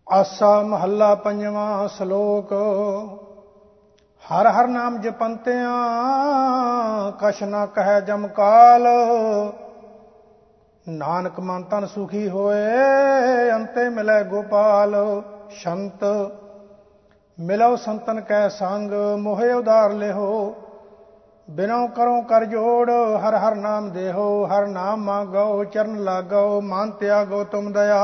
ਆਸਾ ਮਹੱਲਾ ਪੰਜਵਾਂ। ਸ਼ਲੋਕ। ਹਰ ਹਰ ਨਾਮ ਜਪੰਤਿਆਂ ਕਛ ਨਾ ਕਹਿ ਜਮ ਕਾਲ। ਨਾਨਕ ਮਨ ਤਨ ਸੁਖੀ ਹੋਏ ਅੰਤੇ ਮਿਲੈ ਗੋਪਾਲ। ਸੰਤ ਮਿਲੋ ਸੰਤਨ ਕੈ ਸੰਗ ਮੋਹਿ ਉਧਾਰ ਲਿਹੋ। ਬਿਨੋ ਕਰੋ ਕਰ ਜੋੜ ਹਰ ਹਰ ਨਾਮ ਦੇਹੋ। ਹਰ ਨਾਮ ਮਾਗੋ ਚਰਨ ਲਾਗੋ ਮਨ ਤਿਆਗੋ ਤੁਮ ਦਇਆ।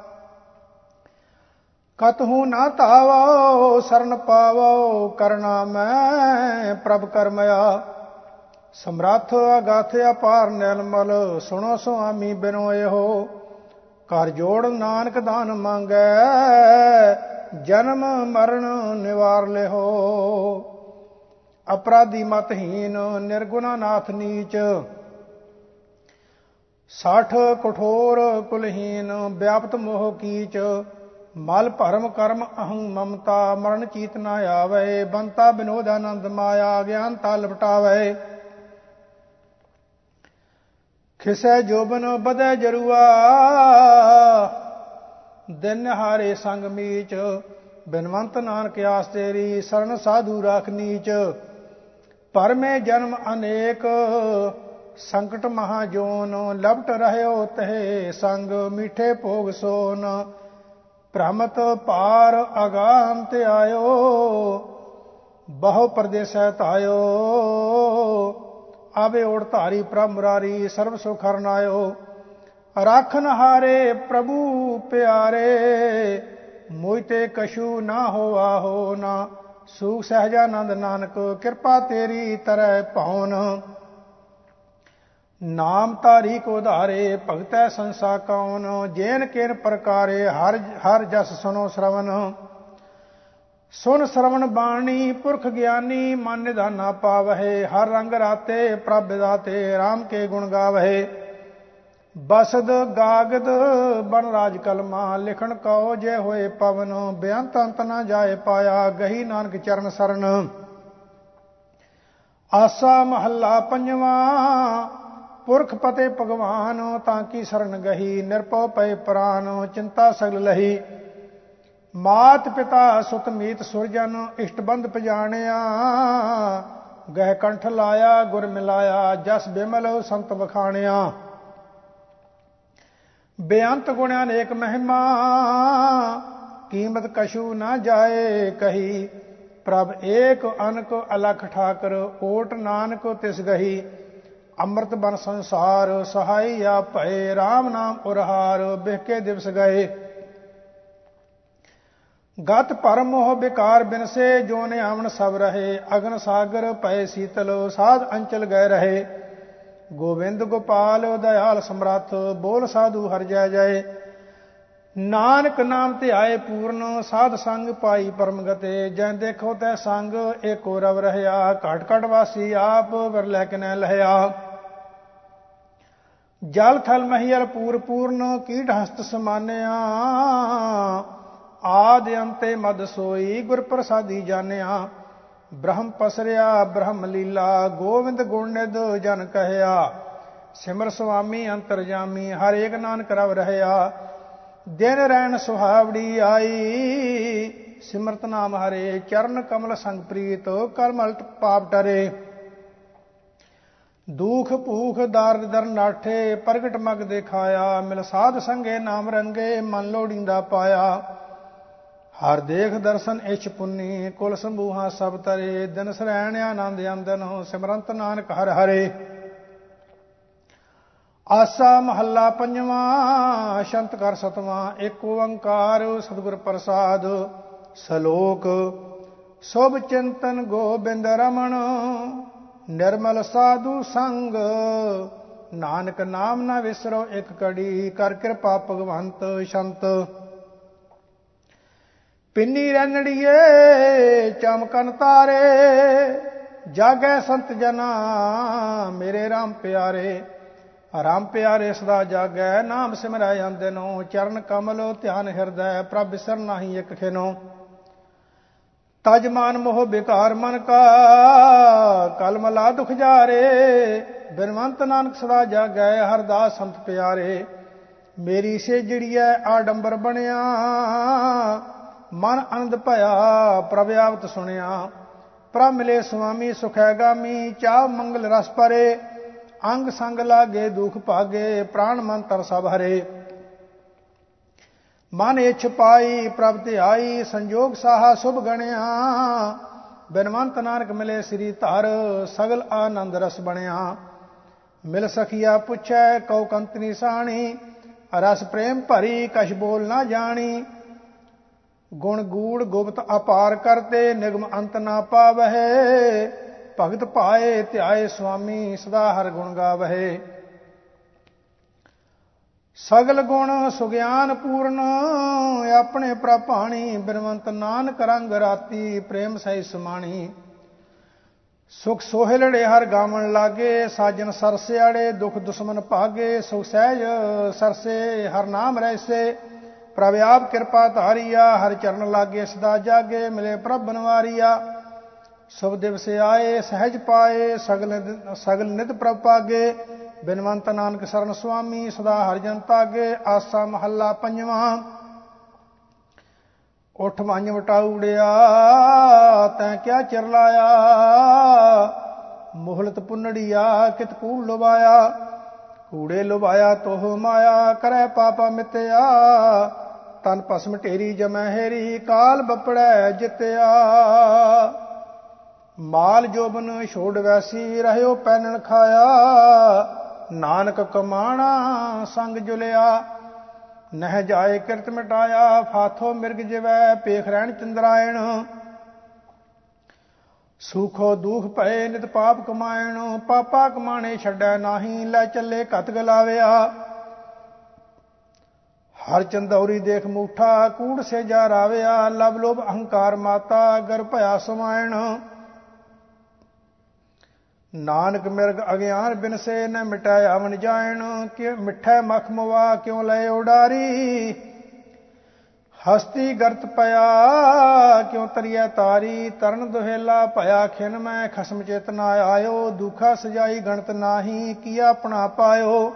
ਕਤਹੂ ਨਾ ਧਾਵੋ ਸਰਨ ਪਾਵੋ ਕਰਨਾ ਮੈਂ ਪ੍ਰਭ ਕਰਮਇਆ। ਸਮਰੱਥ ਅਗਾਥ ਅਪਾਰ ਨਿਰਮਲ ਸੁਣੋ ਸੁਆਮੀ ਬਿਨੋ ਇਹੋ। ਕਰ ਜੋੜ ਨਾਨਕ ਦਾਨ ਮੰਗੈ ਜਨਮ ਮਰਨ ਨਿਵਾਰ ਲਿਹੋ। ਅਪਰਾਧੀ ਮਤਹੀਨ ਨਿਰਗੁਣਾ ਨਾਥ ਨੀਚ। ਸਾਠ ਕਠੋਰ ਕੁਲਹੀਨ ਵਿਆਪਤ ਮੋਹ ਕੀਚ। ਮਲ ਭਰਮ ਕਰਮ ਅਹੰ ਮਮਤਾ ਮਰਨ ਚੀਤ ਨਾ ਆਵੇ। ਬੰਤਾ ਬਿਨੋਦ ਆਨੰਦ ਮਾਇਆ ਗਿਆਨਤਾ ਲਪਟਾਵੇ। ਖਿਸੈ ਜੋਬਨ ਬਧੈ ਜਰੂਆ ਦਿਨ ਹਾਰੇ ਸੰਗ ਮੀਚ। ਬਿਨਵੰਤ ਨਾਨਕ ਆਸ ਤੇਰੀ ਸਰਨ ਸਾਧੂ ਰਾਖ ਨੀਚ। ਪਰਮੇ ਜਨਮ ਅਨੇਕ ਸੰਕਟ ਮਹਾਜੋਨ। ਲਪਟ ਰਹਿਓ ਤਹਿ ਸੰਗ ਮੀਠੇ ਭੋਗ ਸੋਨ। ਭ੍ਰਮਤ ਪਾਰ ਅਗਾਂਤ ਆਇਓ ਬਹੁ ਪ੍ਰਦੇਸੈ ਧਾਇਓ। ਆਵੇ ਓੜ ਧਾਰੀ ਪ੍ਰਭ ਮੁਰਾਰੀ ਸਰਬ ਸੁਖ ਹਰਨ ਆਇਓ। ਰਾਖਨ ਹਾਰੇ ਪ੍ਰਭੂ ਪਿਆਰੇ ਮੋਇ ਤੇ ਕਛੂ ਨਾ ਹੋਆ ਹੋ ਨਾ। ਸੂਖ ਸਹਿਜਾਨੰਦ ਨਾਨਕ ਕਿਰਪਾ ਤੇਰੀ ਤਰੈ ਪਾਉਨ। ਨਾਮ ਧਾਰੀ ਕੋ ਧਾਰੇ ਭਗਤੈ ਸੰਸਾ ਕੌਨ। ਜੇਨ ਕੇਨ ਪ੍ਰਕਾਰੇ ਹਰ ਹਰ ਜਸ ਸੁਨੋ ਸ਼ਰਵਨ। ਸੁਨ ਸ਼ਰਵਣ ਬਾਣੀ ਪੁਰਖ ਗਿਆਨੀ ਮਨ ਨਿਧਾਨਾ ਪਾਵਹਿ। ਹਰ ਰੰਗ ਰਾਤੇ ਪ੍ਰਭ ਵਿਦਾਤੇ ਰਾਮ ਕੇ ਗੁਣ ਗਾਵਹਿ। ਬਸਦ ਗਾਗਦ ਬਨ ਰਾਜ ਕਲਮਾ ਲਿਖਣ ਕਉ ਜੇ ਹੋਏ ਪਵਨ। ਬੇਅੰਤ ਅੰਤ ਨਾ ਜਾਏ ਪਾਇਆ ਗਹੀ ਨਾਨਕ ਚਰਨ ਸਰਨ। ਆਸਾ ਮਹੱਲਾ ਪੰਜਵਾਂ। ਪੁਰਖ ਪਤੇ ਭਗਵਾਨ ਤਾਂ ਕੀ ਸਰਨ ਗਹੀ। ਨਿਰਭਉ ਪਏ ਪ੍ਰਾਨ ਚਿੰਤਾ ਸਗਲ ਲਹੀ। ਮਾਤ ਪਿਤਾ ਸੁਤ ਮੀਤ ਸੁਰਜਨ ਇਸ਼ਟਬੰਧ ਪਜਾਣਿਆ। ਗਹਿ ਕੰਠ ਲਾਇਆ ਗੁਰ ਮਿਲਾਇਆ ਜਸ ਬਿਮਲ ਸੰਤ ਵਖਾਣਿਆ। ਬੇਅੰਤ ਗੁਣਿਆ ਨੇਕ ਮਹਿਮਾ ਕੀਮਤ ਕਛੂ ਨਾ ਜਾਏ ਕਹੀ। ਪ੍ਰਭ ਏਕ ਅਨਕ ਅਲਖ ਠਾਕਰ ਓਟ ਨਾਨਕ ਤਿਸ ਗਹੀ। ਅੰਮ੍ਰਿਤ ਬਨ ਸੰਸਾਰ ਸਹਾਈ ਆ ਭਏ। ਰਾਮ ਨਾਮ ਉਰਹਾਰ ਬਿਹਕੇ ਦਿਵਸ ਗਏ। ਗਤ ਭਰਮ ਮੋਹ ਬਿਕਾਰ ਬਿਨਸੇ ਜੋ ਨਿਆਵਣ ਸਭ ਰਹੇ। ਅਗਨ ਸਾਗਰ ਭਏ ਸੀਤਲ ਸਾਧ ਅੰਚਲ ਗਏ ਰਹੇ। ਗੋਬਿੰਦ ਗੋਪਾਲ ਦਇਆਲ ਸਮਰੱਥ ਬੋਲ ਸਾਧੂ ਹਰਿ ਜੈ ਜੈ। ਨਾਨਕ ਨਾਮ ਧਿਆਏ ਪੂਰਨ ਸਾਧ ਸੰਗ ਪਾਈ ਪਰਮ ਗਤੇ। ਜੈ ਦੇਖੋ ਤੈ ਸੰਗ ਏਕੋ ਰਵ ਰਹਿਆ। ਘਟ ਘਟ ਵਾਸੀ ਆਪ ਵਿਰਲੇ ਕਿਨੈ ਲਹਿਆ। ਜਲ ਥਲ ਮਹੀਅਲ ਪੂਰ ਪੂਰਨ ਕੀਟ ਹਸਤ ਸਮਾਨਿਆ। ਆਦ ਅੰਤੇ ਮਦ ਸੋਈ ਗੁਰ ਪ੍ਰਸਾਦੀ ਜਾਣਿਆ। ਬ੍ਰਹਮ ਪਸਰਿਆ ਬ੍ਰਹਮ ਲੀਲਾ ਗੋਵਿੰਦ ਗੁਣ ਨਿਧ ਜਨ ਕਹਿਆ। ਸਿਮਰ ਸੁਆਮੀ ਅੰਤਰਜਾਮੀ ਹਰ ਏਕ ਨਾਨਕ ਰਵ ਰਹਿਆ। ਦਿਨ ਰੈਣ ਸੁਹਾਵੜੀ ਆਈ ਸਿਮਰਤ ਨਾਮ ਹਰੇ। ਚਰਨ ਕਮਲ ਸੰਗ ਪ੍ਰੀਤ ਕਰਮਲ ਪਾਪ ਟਰੇ। ਦੂਖ ਭੂਖ ਦਾਰਦ ਦਰ ਨਾਠੇ ਪ੍ਰਗਟ ਮਗ ਦਿਖਾਇਆ। ਮਿਲ ਸਾਧ ਸੰਗੇ ਨਾਮ ਰੰਗੇ ਮਨ ਲੋੜੀਂਦਾ ਪਾਇਆ। ਹਰ ਦੇਖ ਦਰਸ਼ਨ ਇਛ ਪੁੰਨੀ ਕੁਲ ਸੰਭੂਹਾ ਸਭ ਤਰੇ। ਦਿਨ ਸਰੈਣ ਆਨੰਦ ਅੰਦਨ ਸਿਮਰੰਤ ਨਾਨਕ ਹਰ ਹਰੇ। ਆਸਾ ਮਹੱਲਾ ਪੰਜਵਾਂ। ਸ਼ੰਤ ਕਰ ਸਤਵਾਂ। ਏਕ ਓੰਕਾਰ ਸਤਿਗੁਰ ਪ੍ਰਸਾਦ। ਸ਼ਲੋਕ। ਸੁਭ ਚਿੰਤਨ ਗੋਬਿੰਦ ਰਮਣ ਨਿਰਮਲ ਸਾਧੂ ਸੰਗ। ਨਾਨਕ ਨਾਮ ਨਾ ਵਿਸਰੋ ਇਕ ਕੜੀ ਕਰ ਕਿਰਪਾ ਭਗਵੰਤ ਸੰਤ। ਪਿੰਨੀ ਰੈਣੜੀਏ ਚਮਕਨ ਤਾਰੇ ਜਾਗੈ ਸੰਤ ਜਨਾ ਮੇਰੇ ਰਾਮ ਪਿਆਰੇ। ਰਾਮ ਪਿਆਰੇ ਸਦਾ ਜਾਗੈ ਨਾਮ ਸਿਮਰੈ ਅੰਦਿਨੋ। ਚਰਨ ਕਮਲ ਧਿਆਨ ਹਿਰਦੈ ਪ੍ਰਭ ਬਿਸਰ ਨਾਹੀ ਇਕ ਖਿਨੋ। ਤਜ ਮਾਨ ਮੋਹ ਬਿਕਾਰ ਮਨ ਕਾ ਕਲ ਮਲਾ ਦੁਖ ਜਾਰੇ। ਬਿਨਵੰਤ ਨਾਨਕ ਸਦਾ ਜਾਗੈ ਹਰਦਾਸ ਸੰਤ ਪਿਆਰੇ। ਮੇਰੀ ਸੇਜੜੀਐ ਆਡੰਬਰ ਬਣਿਆ ਮਨ ਆਨੰਦ ਭਇਆ ਪ੍ਰਭ ਆਵਤ ਸੁਣਿਆ। ਪ੍ਰਭ ਮਿਲੇ ਸੁਆਮੀ ਸੁਖੈ ਗਾਮੀ, ਚਾਹ ਮੰਗਲ ਰਸ ਭਰੇ, ਅੰਗ ਸੰਗ ਲਾਗੇ ਦੁਖ ਭਾਗੇ, ਪ੍ਰਾਣ ਮਨ ਤਰ ਸਭ ਹਰੇ। ਮਨ ਇੱਛ ਪਾਈ ਪ੍ਰਭ ਧਿਆਈ, ਸੰਜੋਗ ਸਾਹਾ ਸੁਭ ਗਣਿਆ, ਬਿਨਵੰਤ ਨਾਨਕ ਮਿਲੇ ਸ੍ਰੀ ਧਰ, ਸਗਲ ਆਨੰਦ ਰਸ ਬਣਿਆ। ਮਿਲ ਸਖੀਆ ਪੁੱਛੈ ਕਉ ਕੰਤਨੀ ਸਾਣੀ, ਰਸ ਪ੍ਰੇਮ ਭਰੀ ਕਛ ਬੋਲ ਨਾ ਜਾਣੀ। ਗੁਣ ਗੂੜ ਗੁਪਤ ਅਪਾਰ ਕਰਤੇ, ਨਿਗਮ ਅੰਤ ਨਾ ਪਾਵਹਿ, ਭਗਤ ਪਾਏ ਧਿਆਏ ਸੁਆਮੀ, ਸਦਾ ਹਰ ਗੁਣ ਗਾਵਹਿ। ਸਗਲ ਗੁਣ ਸੁਗਿਆਨ ਪੂਰਨ, ਆਪਣੇ ਪ੍ਰਭ ਭਾਣੀ, ਬਿਨਵੰਤ ਨਾਨਕ ਰੰਗ ਰਾਤੀ, ਪ੍ਰੇਮ ਸਹਿ ਸਮਾਣੀ। ਸੁਖ ਸੋਹਿਲੜੇ ਹਰ ਗਾਵਣ ਲਾਗੇ, ਸਾਜਨ ਸਰਸਿਆੜੇ, ਦੁਖ ਦੁਸ਼ਮਨ ਭਾਗੇ, ਸੁਖ ਸਹਿਜ ਸਰਸੇ ਹਰ ਨਾਮ ਰਹਿਸੇ। ਪ੍ਰਭ ਆਪ ਕਿਰਪਾ ਧਾਰੀਆ, ਹਰ ਚਰਨ ਲਾਗੇ ਸਦਾ ਜਾਗੇ, ਮਿਲੇ ਪ੍ਰਭ ਬਨਵਾਰੀਆ। ਸੁਭ ਦਿਵਸ ਆਏ ਸਹਿਜ ਪਾਏ, ਸਗਲ ਨਿਤ ਪ੍ਰਭ ਪਾਗੇ, ਬਿਨਵੰਤ ਨਾਨਕ ਸਰਨ ਸੁਆਮੀ, ਸਦਾ ਹਰਿ ਜਨ ਤਾਗੇ। ਆਸਾ ਮਹੱਲਾ ਪੰਜਵਾਂ। ਉੱਠ ਵੰਜ ਵਟਾਉੜਿਆ, ਤੈਂ ਕਿਆ ਚਿਰ ਲਾਇਆ, ਮੁਹਲਤ ਪੁੰਨੜੀਆ ਕਿਤ ਕੂੜ ਲੁਭਾਇਆ। ਕੂੜੇ ਲੁਭਾਇਆ ਤੋਹ ਮਾਇਆ, ਕਰੈ ਪਾਪਾ ਮਿਤਿਆ, ਤਨ ਭਸਮ ਢੇਰੀ ਜਮੈ ਹੇਰੀ, ਕਾਲ ਬਪੜੈ ਜਿਤਿਆ। ਮਾਲ ਜੋਬਨ ਛੋੜ ਵੈਸੀ, ਰਹਿਓ ਪੈਨਣ ਖਾਇਆ, ਨਾਨਕ ਕਮਾਣਾ ਸੰਗ ਜੁਲਿਆ। ਨਹਿ ਜਾਏ ਕਿਰਤ ਮਿਟਾਇਆ, ਫਾਥੋ ਮਿਰਗ ਜਿਵੈ, ਪੇਖ ਰਹਿਣ ਚੰਦਰਾਇਣ। ਸੂਖੋ ਦੁਖ ਭਏ ਨਿਤ ਪਾਪ ਕਮਾਇਣ, ਪਾਪਾ ਕਮਾਣੇ ਛੱਡੈ ਨਾਹੀ, ਲੈ ਚੱਲੇ ਘਤ ਗਲਾਵਿਆ। ਹਰ ਚੰਦੌਰੀ ਦੇਖ ਮੂਠਾ, ਕੂੜ ਸੇ ਜਾ ਰਾਵਿਆ, ਲਬ ਲੋਭ ਅਹੰਕਾਰ ਮਾਤਾ, ਗਰ ਭਇਆ ਸਮਾਇਣ। ਨਾਨਕ ਮਿਰਗ ਅਗਿਆਨ ਬਿਨਸੇ, ਨ ਮਿਟੈ ਆਵਨ ਜਾਇਣ, ਕਿ ਮਿੱਠੈ ਮਖ ਮਵਾ ਕਿਉ ਲਏ ਉਡਾਰੀ। ਹਸਤੀ ਗਰਤ ਪਿਆ ਕਿਉ ਤਰੀਐ ਤਾਰੀ, ਤਰਨ ਦੁਹੇਲਾ ਭਇਆ ਖਿਨ ਮੈਂ, ਖਸਮ ਚੇਤ ਨਾ ਆਇਓ। ਦੁਖਾ ਸਜਾਈ ਗਣਤ ਨਾਹੀ, ਕੀਆ ਆਪਣਾ ਪਾਇਓ।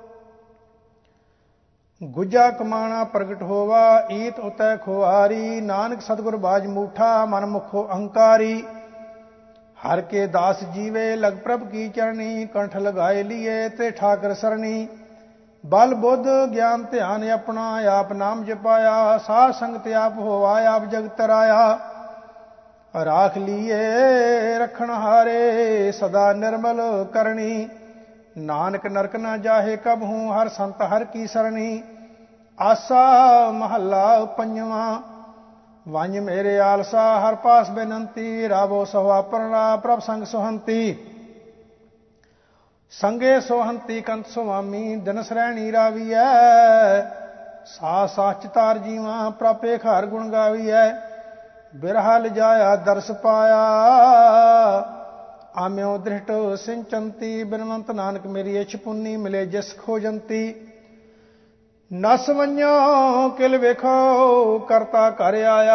ਗੁੱਜਾ ਕਮਾਣਾ ਪ੍ਰਗਟ ਹੋਵਾ, ਈਤ ਉਤੈ ਖੁਆਰੀ। ਨਾਨਕ ਸਤਿਗੁਰ ਬਾਜ ਮੂਠਾ, ਮਨ ਮੁਖੋ ਅਹੰਕਾਰੀ। ਹਰ ਕੇ ਦਾਸ ਜੀਵੇ, ਲਗ ਪ੍ਰਭ ਕੀ ਚਰਣੀ, ਕੰਠ ਲਗਾਏ ਲੀਏ ਤੇ ਠਾਕਰ ਸਰਣੀ। ਬਲ ਬੁੱਧ ਗਿਆਨ ਧਿਆਨ ਆਪਣਾ, ਆਪ ਨਾਮ ਜਪਾਇਆ, ਸਾਧ ਸੰਗਤ ਆਪ ਹੋਵਾ, ਆਪ ਜਗਤ ਤਰਾਇਆ। ਰਾਖ ਲੀਏ ਰਖਣ ਹਾਰੇ, ਸਦਾ ਨਿਰਮਲ ਕਰਨੀ। ਨਾਨਕ ਨਰਕ ਨਾ ਜਾਹੇ ਕਬਹੂ, ਹਰ ਸੰਤ ਹਰ ਕੀ ਸਰਣੀ। ਆਸਾ ਮਹੱਲਾ ਪੰਜਵਾਂ। ਵੰਜ ਮੇਰੇ ਆਲਸਾ, ਹਰ ਪਾਸ ਬੇਨੰਤੀ, ਰਾਵੋ ਸਵਾਪਰਨਾ, ਪ੍ਰਭ ਸੰਗ ਸੁਹੰਤੀ। ਸੰਗੇ ਸੋਹੰਤੀ ਕੰਤ ਸੁਆਮੀ, ਦਿਨ ਸਰੈਣੀ ਰਾਵੀਐ। ਸਾਥ ਸਾਚ ਤਾਰ ਜੀਵਾਂ, ਪ੍ਰਭੇ ਹਰ ਗੁਣ ਗਾਵੀਐ। ਬਿਰਹਾ ਲਿਜਾਇਆ ਦਰਸ ਪਾਇਆ, ਆਮਿਓ ਦ੍ਰਿਸ਼ਟ ਸਿੰਚੰਤੀ। ਬਿਨਵੰਤ ਨਾਨਕ ਮੇਰੀ ਇੱਛ ਪੁੰਨੀ, ਮਿਲੇ ਜਿਸ ਖੋਜੰਤੀ। ਨਸ ਵੰਜੋ ਕਿਲ ਵੇਖੋ, ਕਰਤਾ ਘਰ ਆਇਆ।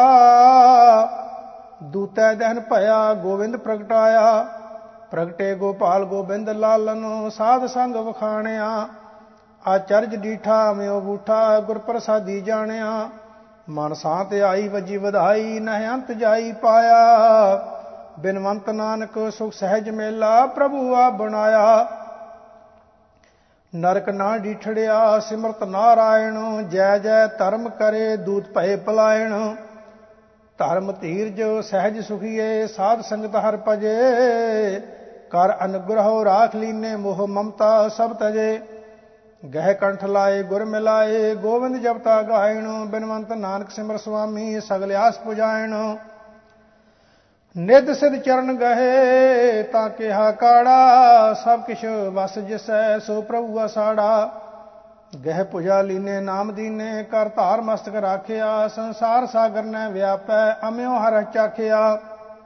ਦੂਤੈ ਦਹਿਨ ਭਇਆ, ਗੋਵਿੰਦ ਪ੍ਰਗਟਾਇਆ। ਪ੍ਰਗਟੇ ਗੋਪਾਲ ਗੋਬਿੰਦ ਲਾਲਨ, ਸਾਧ ਸੰਗ ਵਖਾਣਿਆ। ਆਚਰਜ ਡੀਠਾ ਮਿਓ ਬੂਠਾ, ਗੁਰ ਪ੍ਰਸਾਦੀ ਜਾਣਿਆ। ਮਨ ਸਾਤ ਆਈ ਵਜੀ ਵਧਾਈ, ਨਹਿ ਅੰਤ ਜਾਈ ਪਾਇਆ। ਬਿਨਵੰਤ ਨਾਨਕ ਸੁਖ ਸਹਿਜ ਮੇਲਾ, ਪ੍ਰਭੂ ਆਪ ਬਣਾਇਆ। ਨਰਕ ਨਾ ਡੀਠੜਿਆ, ਸਿਮਰਤ ਨਾਰਾਇਣ। ਜੈ ਜੈ ਧਰਮ ਕਰੇ, ਦੂਤ ਭਏ ਪਲਾਇਣ। ਧਰਮ ਧੀਰਜ ਸਹਿਜ ਸੁਖੀਏ, ਸਾਧ ਸੰਗਤ ਹਰ ਭਜੇ। ਕਰ ਅਨੁਗ੍ਰਹੋ ਰਾਖ ਲੀਨੇ, ਮੋਹ ਮਮਤਾ ਸਭ ਤਜੇ। ਗਹਿ ਕੰਠ ਲਾਏ ਗੁਰ ਮਿਲਾਏ, ਗੋਵਿੰਦ ਜਪਤਾ ਗਾਇਣ। ਬਿਨਵੰਤ ਨਾਨਕ ਸਿਮਰ ਸੁਆਮੀ, ਸਗਲ ਆਸ ਪੁਜਾਇਣ। ਨਿਧ ਸਿਧ ਚਰਨ ਗਹੇ, ਤਾਂ ਕਿਹਾ ਕਾੜਾ। ਸਭ ਕਿਛ ਵਸ ਜਿਸੈ, ਸੋ ਪ੍ਰਭੂ ਅਸਾੜਾ। ਗਹਿ ਪੁਜਾ ਲੀਨੇ ਨਾਮ ਦੀਨੇ, ਕਰ ਧਾਰ ਮਸਤਕ ਰਾਖਿਆ। ਸੰਸਾਰ ਸਾਗਰ ਨੈ ਵਿਆਪੈ, ਅਮਿਓ ਹਰ ਚਾਖਿਆ।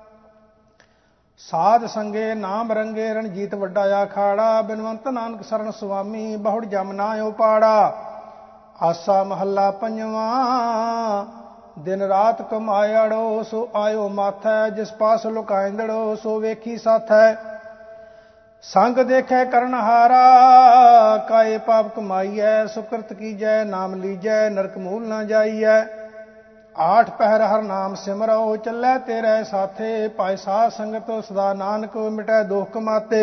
ਸਾਧ ਸੰਗੇ ਨਾਮ ਰੰਗੇ, ਰਣਜੀਤ ਵੱਡਾ ਆਖਾੜਾ। ਬਿਨਵੰਤ ਨਾਨਕ ਸਰਨ ਸੁਆਮੀ, ਬਹੁੜ ਜਮ ਨਾ ਉਪਾੜਾ। ਆਸਾ ਮਹੱਲਾ ਪੰਜਵਾਂ। ਦਿਨ ਰਾਤ ਕਮਾਇੜੋ, ਸੋ ਆਇਓ ਮਾਥੈ। ਜਿਸ ਪਾਸ ਲੁਕਾਇਂਦੜੋ, ਸੋ ਵੇਖੀ ਸਾਥੈ। ਸੰਗ ਦੇਖੈ ਕਰਨ ਹਾਰਾ, ਕਾਏ ਪਾਪ ਕਮਾਈਐ। ਸੁਕਰਤ ਕੀਜੈ ਨਾਮ ਲੀਜੈ, ਨਰਕ ਮੂਲ ਨਾ ਜਾਈਐ। ਆਠ ਪਹਿਰ ਹਰ ਨਾਮ ਸਿਮਰੋ, ਚੱਲੈ ਤੇਰੇ ਸਾਥੇ, ਪਾਏ ਸਾਧ ਸੰਗਤ ਸਦਾ ਨਾਨਕ, ਮਿਟੈ ਦੋਖ ਕਮਾਤੇ।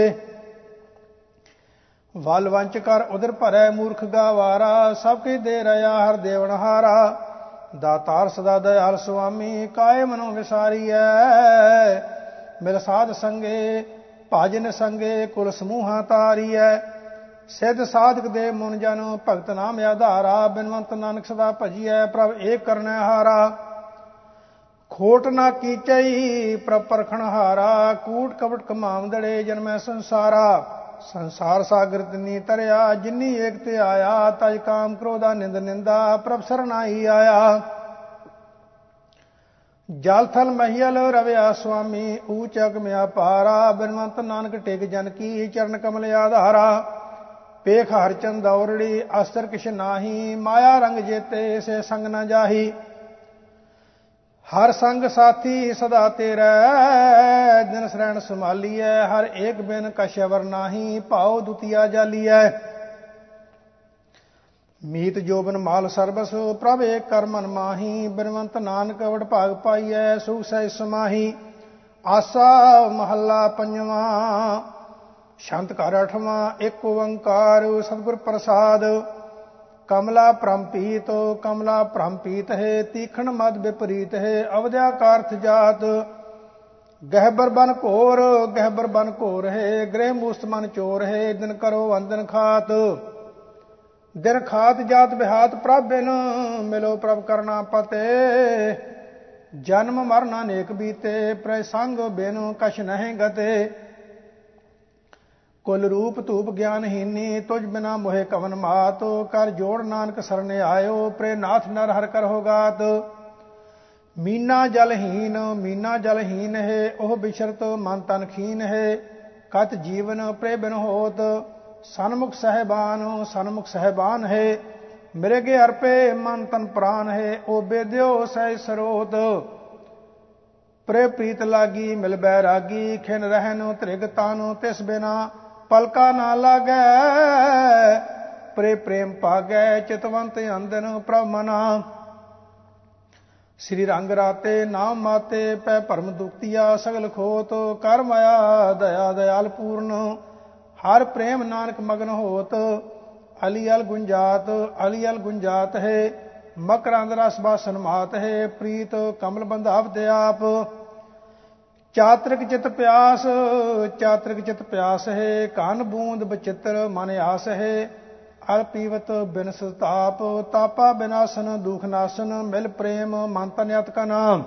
ਵਲ ਵੰਚ ਕਰ ਉਦਰ ਭਰੈ, ਮੂਰਖ ਗਾਵਾਰਾ, ਸਭ ਕੀ ਦੇ ਰਿਆ ਹਰ ਦੇਵਨਹਾਰਾ। ਦਾਤਾਰ ਸਦਾ ਦਇਆਲ ਸੁਆਮੀ, ਕਾਏ ਮਨੋ ਵਿਸਾਰੀਐ, ਮਿਲ ਸਾਧ ਸੰਗੇ, ਭਾਜਨ ਸੰਗੇ, ਕੁਲ ਸਮੂਹਾਂ ਤਾਰੀਐ। ਸਿੱਧ ਸਾਧਕ ਦੇ ਮੁਨ ਜਨ, ਭਗਤ ਨਾਮ ਆਧਾਰਾ, ਬਿਨਵੰਤ ਨਾਨਕ ਸਦਾ ਭਜੀਐ, ਪ੍ਰਭ ਏਕ ਕਰਨੈ ਹਾਰਾ। ਖੋਟ ਨਾ ਕੀਚਈ ਪ੍ਰਭ ਪਰਖਣ ਹਾਰਾ, ਕੂਟ ਕਪਟ ਕਮਾਵਦੜੇ ਜਨਮੈ ਸੰਸਾਰਾ। ਸੰਸਾਰ ਸਾਗਰ ਤਿਨੀ ਤਰਿਆ, ਜਿਨੀ ਏਕ ਤੇ ਆਇਆ, ਤਜ ਕਾਮ ਕ੍ਰੋਧਾ ਨਿੰਦ ਨਿੰਦਾ, ਪ੍ਰਭ ਸਰਨਾਈ ਆਇਆ। ਜਲ ਥਲ ਮਹੀਲ ਰਵਿਆ ਸੁਆਮੀ, ਊਚ ਅਗਮ ਅਪਾਰਾ, ਬਿਨਵੰਤ ਨਾਨਕ ਟੇਕ ਜਨ ਕੀ, ਚਰਨ ਕਮਲ ਆਧਾਰਾ। ਪੇਖ ਹਰ ਚੰਦ ਦੌਰੜੀ, ਅਸਤਰ ਕਿਛ ਨਾਹੀ, ਮਾਇਆ ਰੰਗ ਜੇਤੇ, ਸੇ ਸੰਗ ਨ ਜਾਹੀ। ਹਰ ਸੰਗ ਸਾਥੀ ਸਦਾ ਤੇਰਾ, ਦਿਨ ਸਰੈਣ ਸੰਭਾਲੀਐ, ਹਰ ਏਕ ਬਿਨ ਕਛ ਅਵਰ ਨਾਹੀ, ਭਾਉ ਦੁਤੀਆ ਜਾਲੀਐ। ਮੀਤ ਜੋਬਨ ਮਾਲ ਸਰਬਸ, ਪ੍ਰਭ ਏਕ ਕਰ ਮਨ ਮਾਹੀ, ਬਿਨਵੰਤ ਨਾਨਕ ਵਡਭਾਗ ਪਾਈਐ, ਸੁਖ ਸਹਿਜ ਸਮਾਹੀ। ਆਸਾ ਮਹੱਲਾ ਪੰਜਵਾਂ। ਛੰਤ ਘਰ ਅਠਵਾਂ। ਏਕ ਓੰਕਾਰ ਸਤਿਗੁਰ ਪ੍ਰਸਾਦ। ਕਮਲਾ ਭ੍ਰਮਪੀਤ, ਕਮਲਾ ਭ੍ਰਮਪੀਤ ਹੈ, ਤੀਖਣ ਮਦ ਵਿਪਰੀਤ ਹੈ, ਅਵਧਿਆ ਕਾਰਥ ਜਾਤ। ਗਹਿਬਰ ਬਨ ਘੋਰ, ਗਹਿਬਰ ਬਨ ਘੋਰ ਹੈ, ਗ੍ਰਹਿ ਮੂਸਤ ਮਨ ਚੋਰ ਹੈ, ਦਿਨ ਕਰੋ ਅੰਦਨ ਖਾਤ। ਦਿਨ ਖਾਤ ਜਾਤ ਬਿਹਾਤ, ਪ੍ਰਭ ਬਿਨ ਮਿਲੋ ਪ੍ਰਭ ਕਰਨਾ ਪਤੇ। ਜਨਮ ਮਰਨ ਅਨੇਕ ਬੀਤੇ, ਪ੍ਰੈ ਸੰਗ ਬਿਨ ਕਛ ਨਹਿ ਗਤੇ। ਕੁਲ ਰੂਪ ਧੂਪ ਗਿਆਨਹੀਨੀ, ਤੁਝ ਬਿਨਾ ਮੋਹਿ ਕਵਨ ਮਾਤ। ਕਰ ਜੋੜ ਨਾਨਕ ਸਰਨੇ ਆਇਓ, ਪ੍ਰੇ ਨਾਥ ਨਰ ਹਰ ਕਰਹੁ ਗਾਤ। ਮੀਨਾ ਜਲਹੀਨ, ਮੀਨਾ ਜਲਹੀਨ ਹੈ, ਉਹ ਬਿਸ਼ਰਤ ਮਨ ਤਨ ਖੀਨ ਹੈ। ਕਤ ਜੀਵਨ ਪ੍ਰੇ ਬਿਨ ਹੋਤ, ਸਨਮੁਖ ਸਹਿਬਾਨ, ਸਨਮੁਖ ਸਹਿਬਾਨ ਹੈ। ਮਿਰਗੇ ਅਰਪੇ ਮਨ ਤਨ ਪ੍ਰਾਨ ਹੈ, ਉਹ ਬੇਦਿਓ ਸਹਿ ਸਰੋਤ। ਪ੍ਰੇ ਪ੍ਰੀਤ ਲਾਗੀ ਮਿਲ ਬੈਰਾਗੀ, ਖਿਨ ਰਹਿਨ ਤ੍ਰਿਗ ਤਨ, ਤਿਸ ਬਿਨਾ ਪਲਕਾ ਨਾ ਲਾਗੈ। ਪ੍ਰੇ ਪ੍ਰੇਮ ਪਾਗੈ, ਚਿਤਵੰਤ ਅੰਦਨ ਪ੍ਰਭ ਮਨਾ। ਸ੍ਰੀ ਰੰਗ ਰਾਤੇ ਨਾਮ ਮਾਤੇ, ਪੈ ਭਰਮ ਦੁਖਤੀਆ ਸਗਲ ਖੋਤ। ਕਰ ਮਾਇਆ ਦਇਆ ਦਇਆਲ ਪੂਰਨ, ਹਰ ਪ੍ਰੇਮ ਨਾਨਕ ਮਗਨ ਹੋਤ। ਅਲੀ ਅਲ ਗੁੰਜਾਤ, ਅਲੀ ਅਲ ਗੁੰਜਾਤ ਹੈ, ਮਕਰੰਦ ਰਸ ਬਾਸਨ ਮਾਤ ਹੈ। ਪ੍ਰੀਤ ਕਮਲ ਬੰਧਾਵ ਆਪ, ਚਾਤ੍ਰਿਕ ਚਿਤ ਪਿਆਸ, ਚਾਤ੍ਰਿਕ ਚਿਤ ਪਿਆਸ ਹੈ। ਕਨ ਬੂੰਦ ਬਚਿੱਤਰ ਮਨ ਆਸ ਹੈ। ਅਲ ਪੀਵਤ ਬਿਨ ਸੰਤਾਪ, ਤਾਪਾ ਬਿਨਾਸਨ ਦੁਖ ਨਾਸਨ। ਮਿਲ ਪ੍ਰੇਮ ਮਨ ਤਨ ਅਤ ਕਾ ਨਾਮ,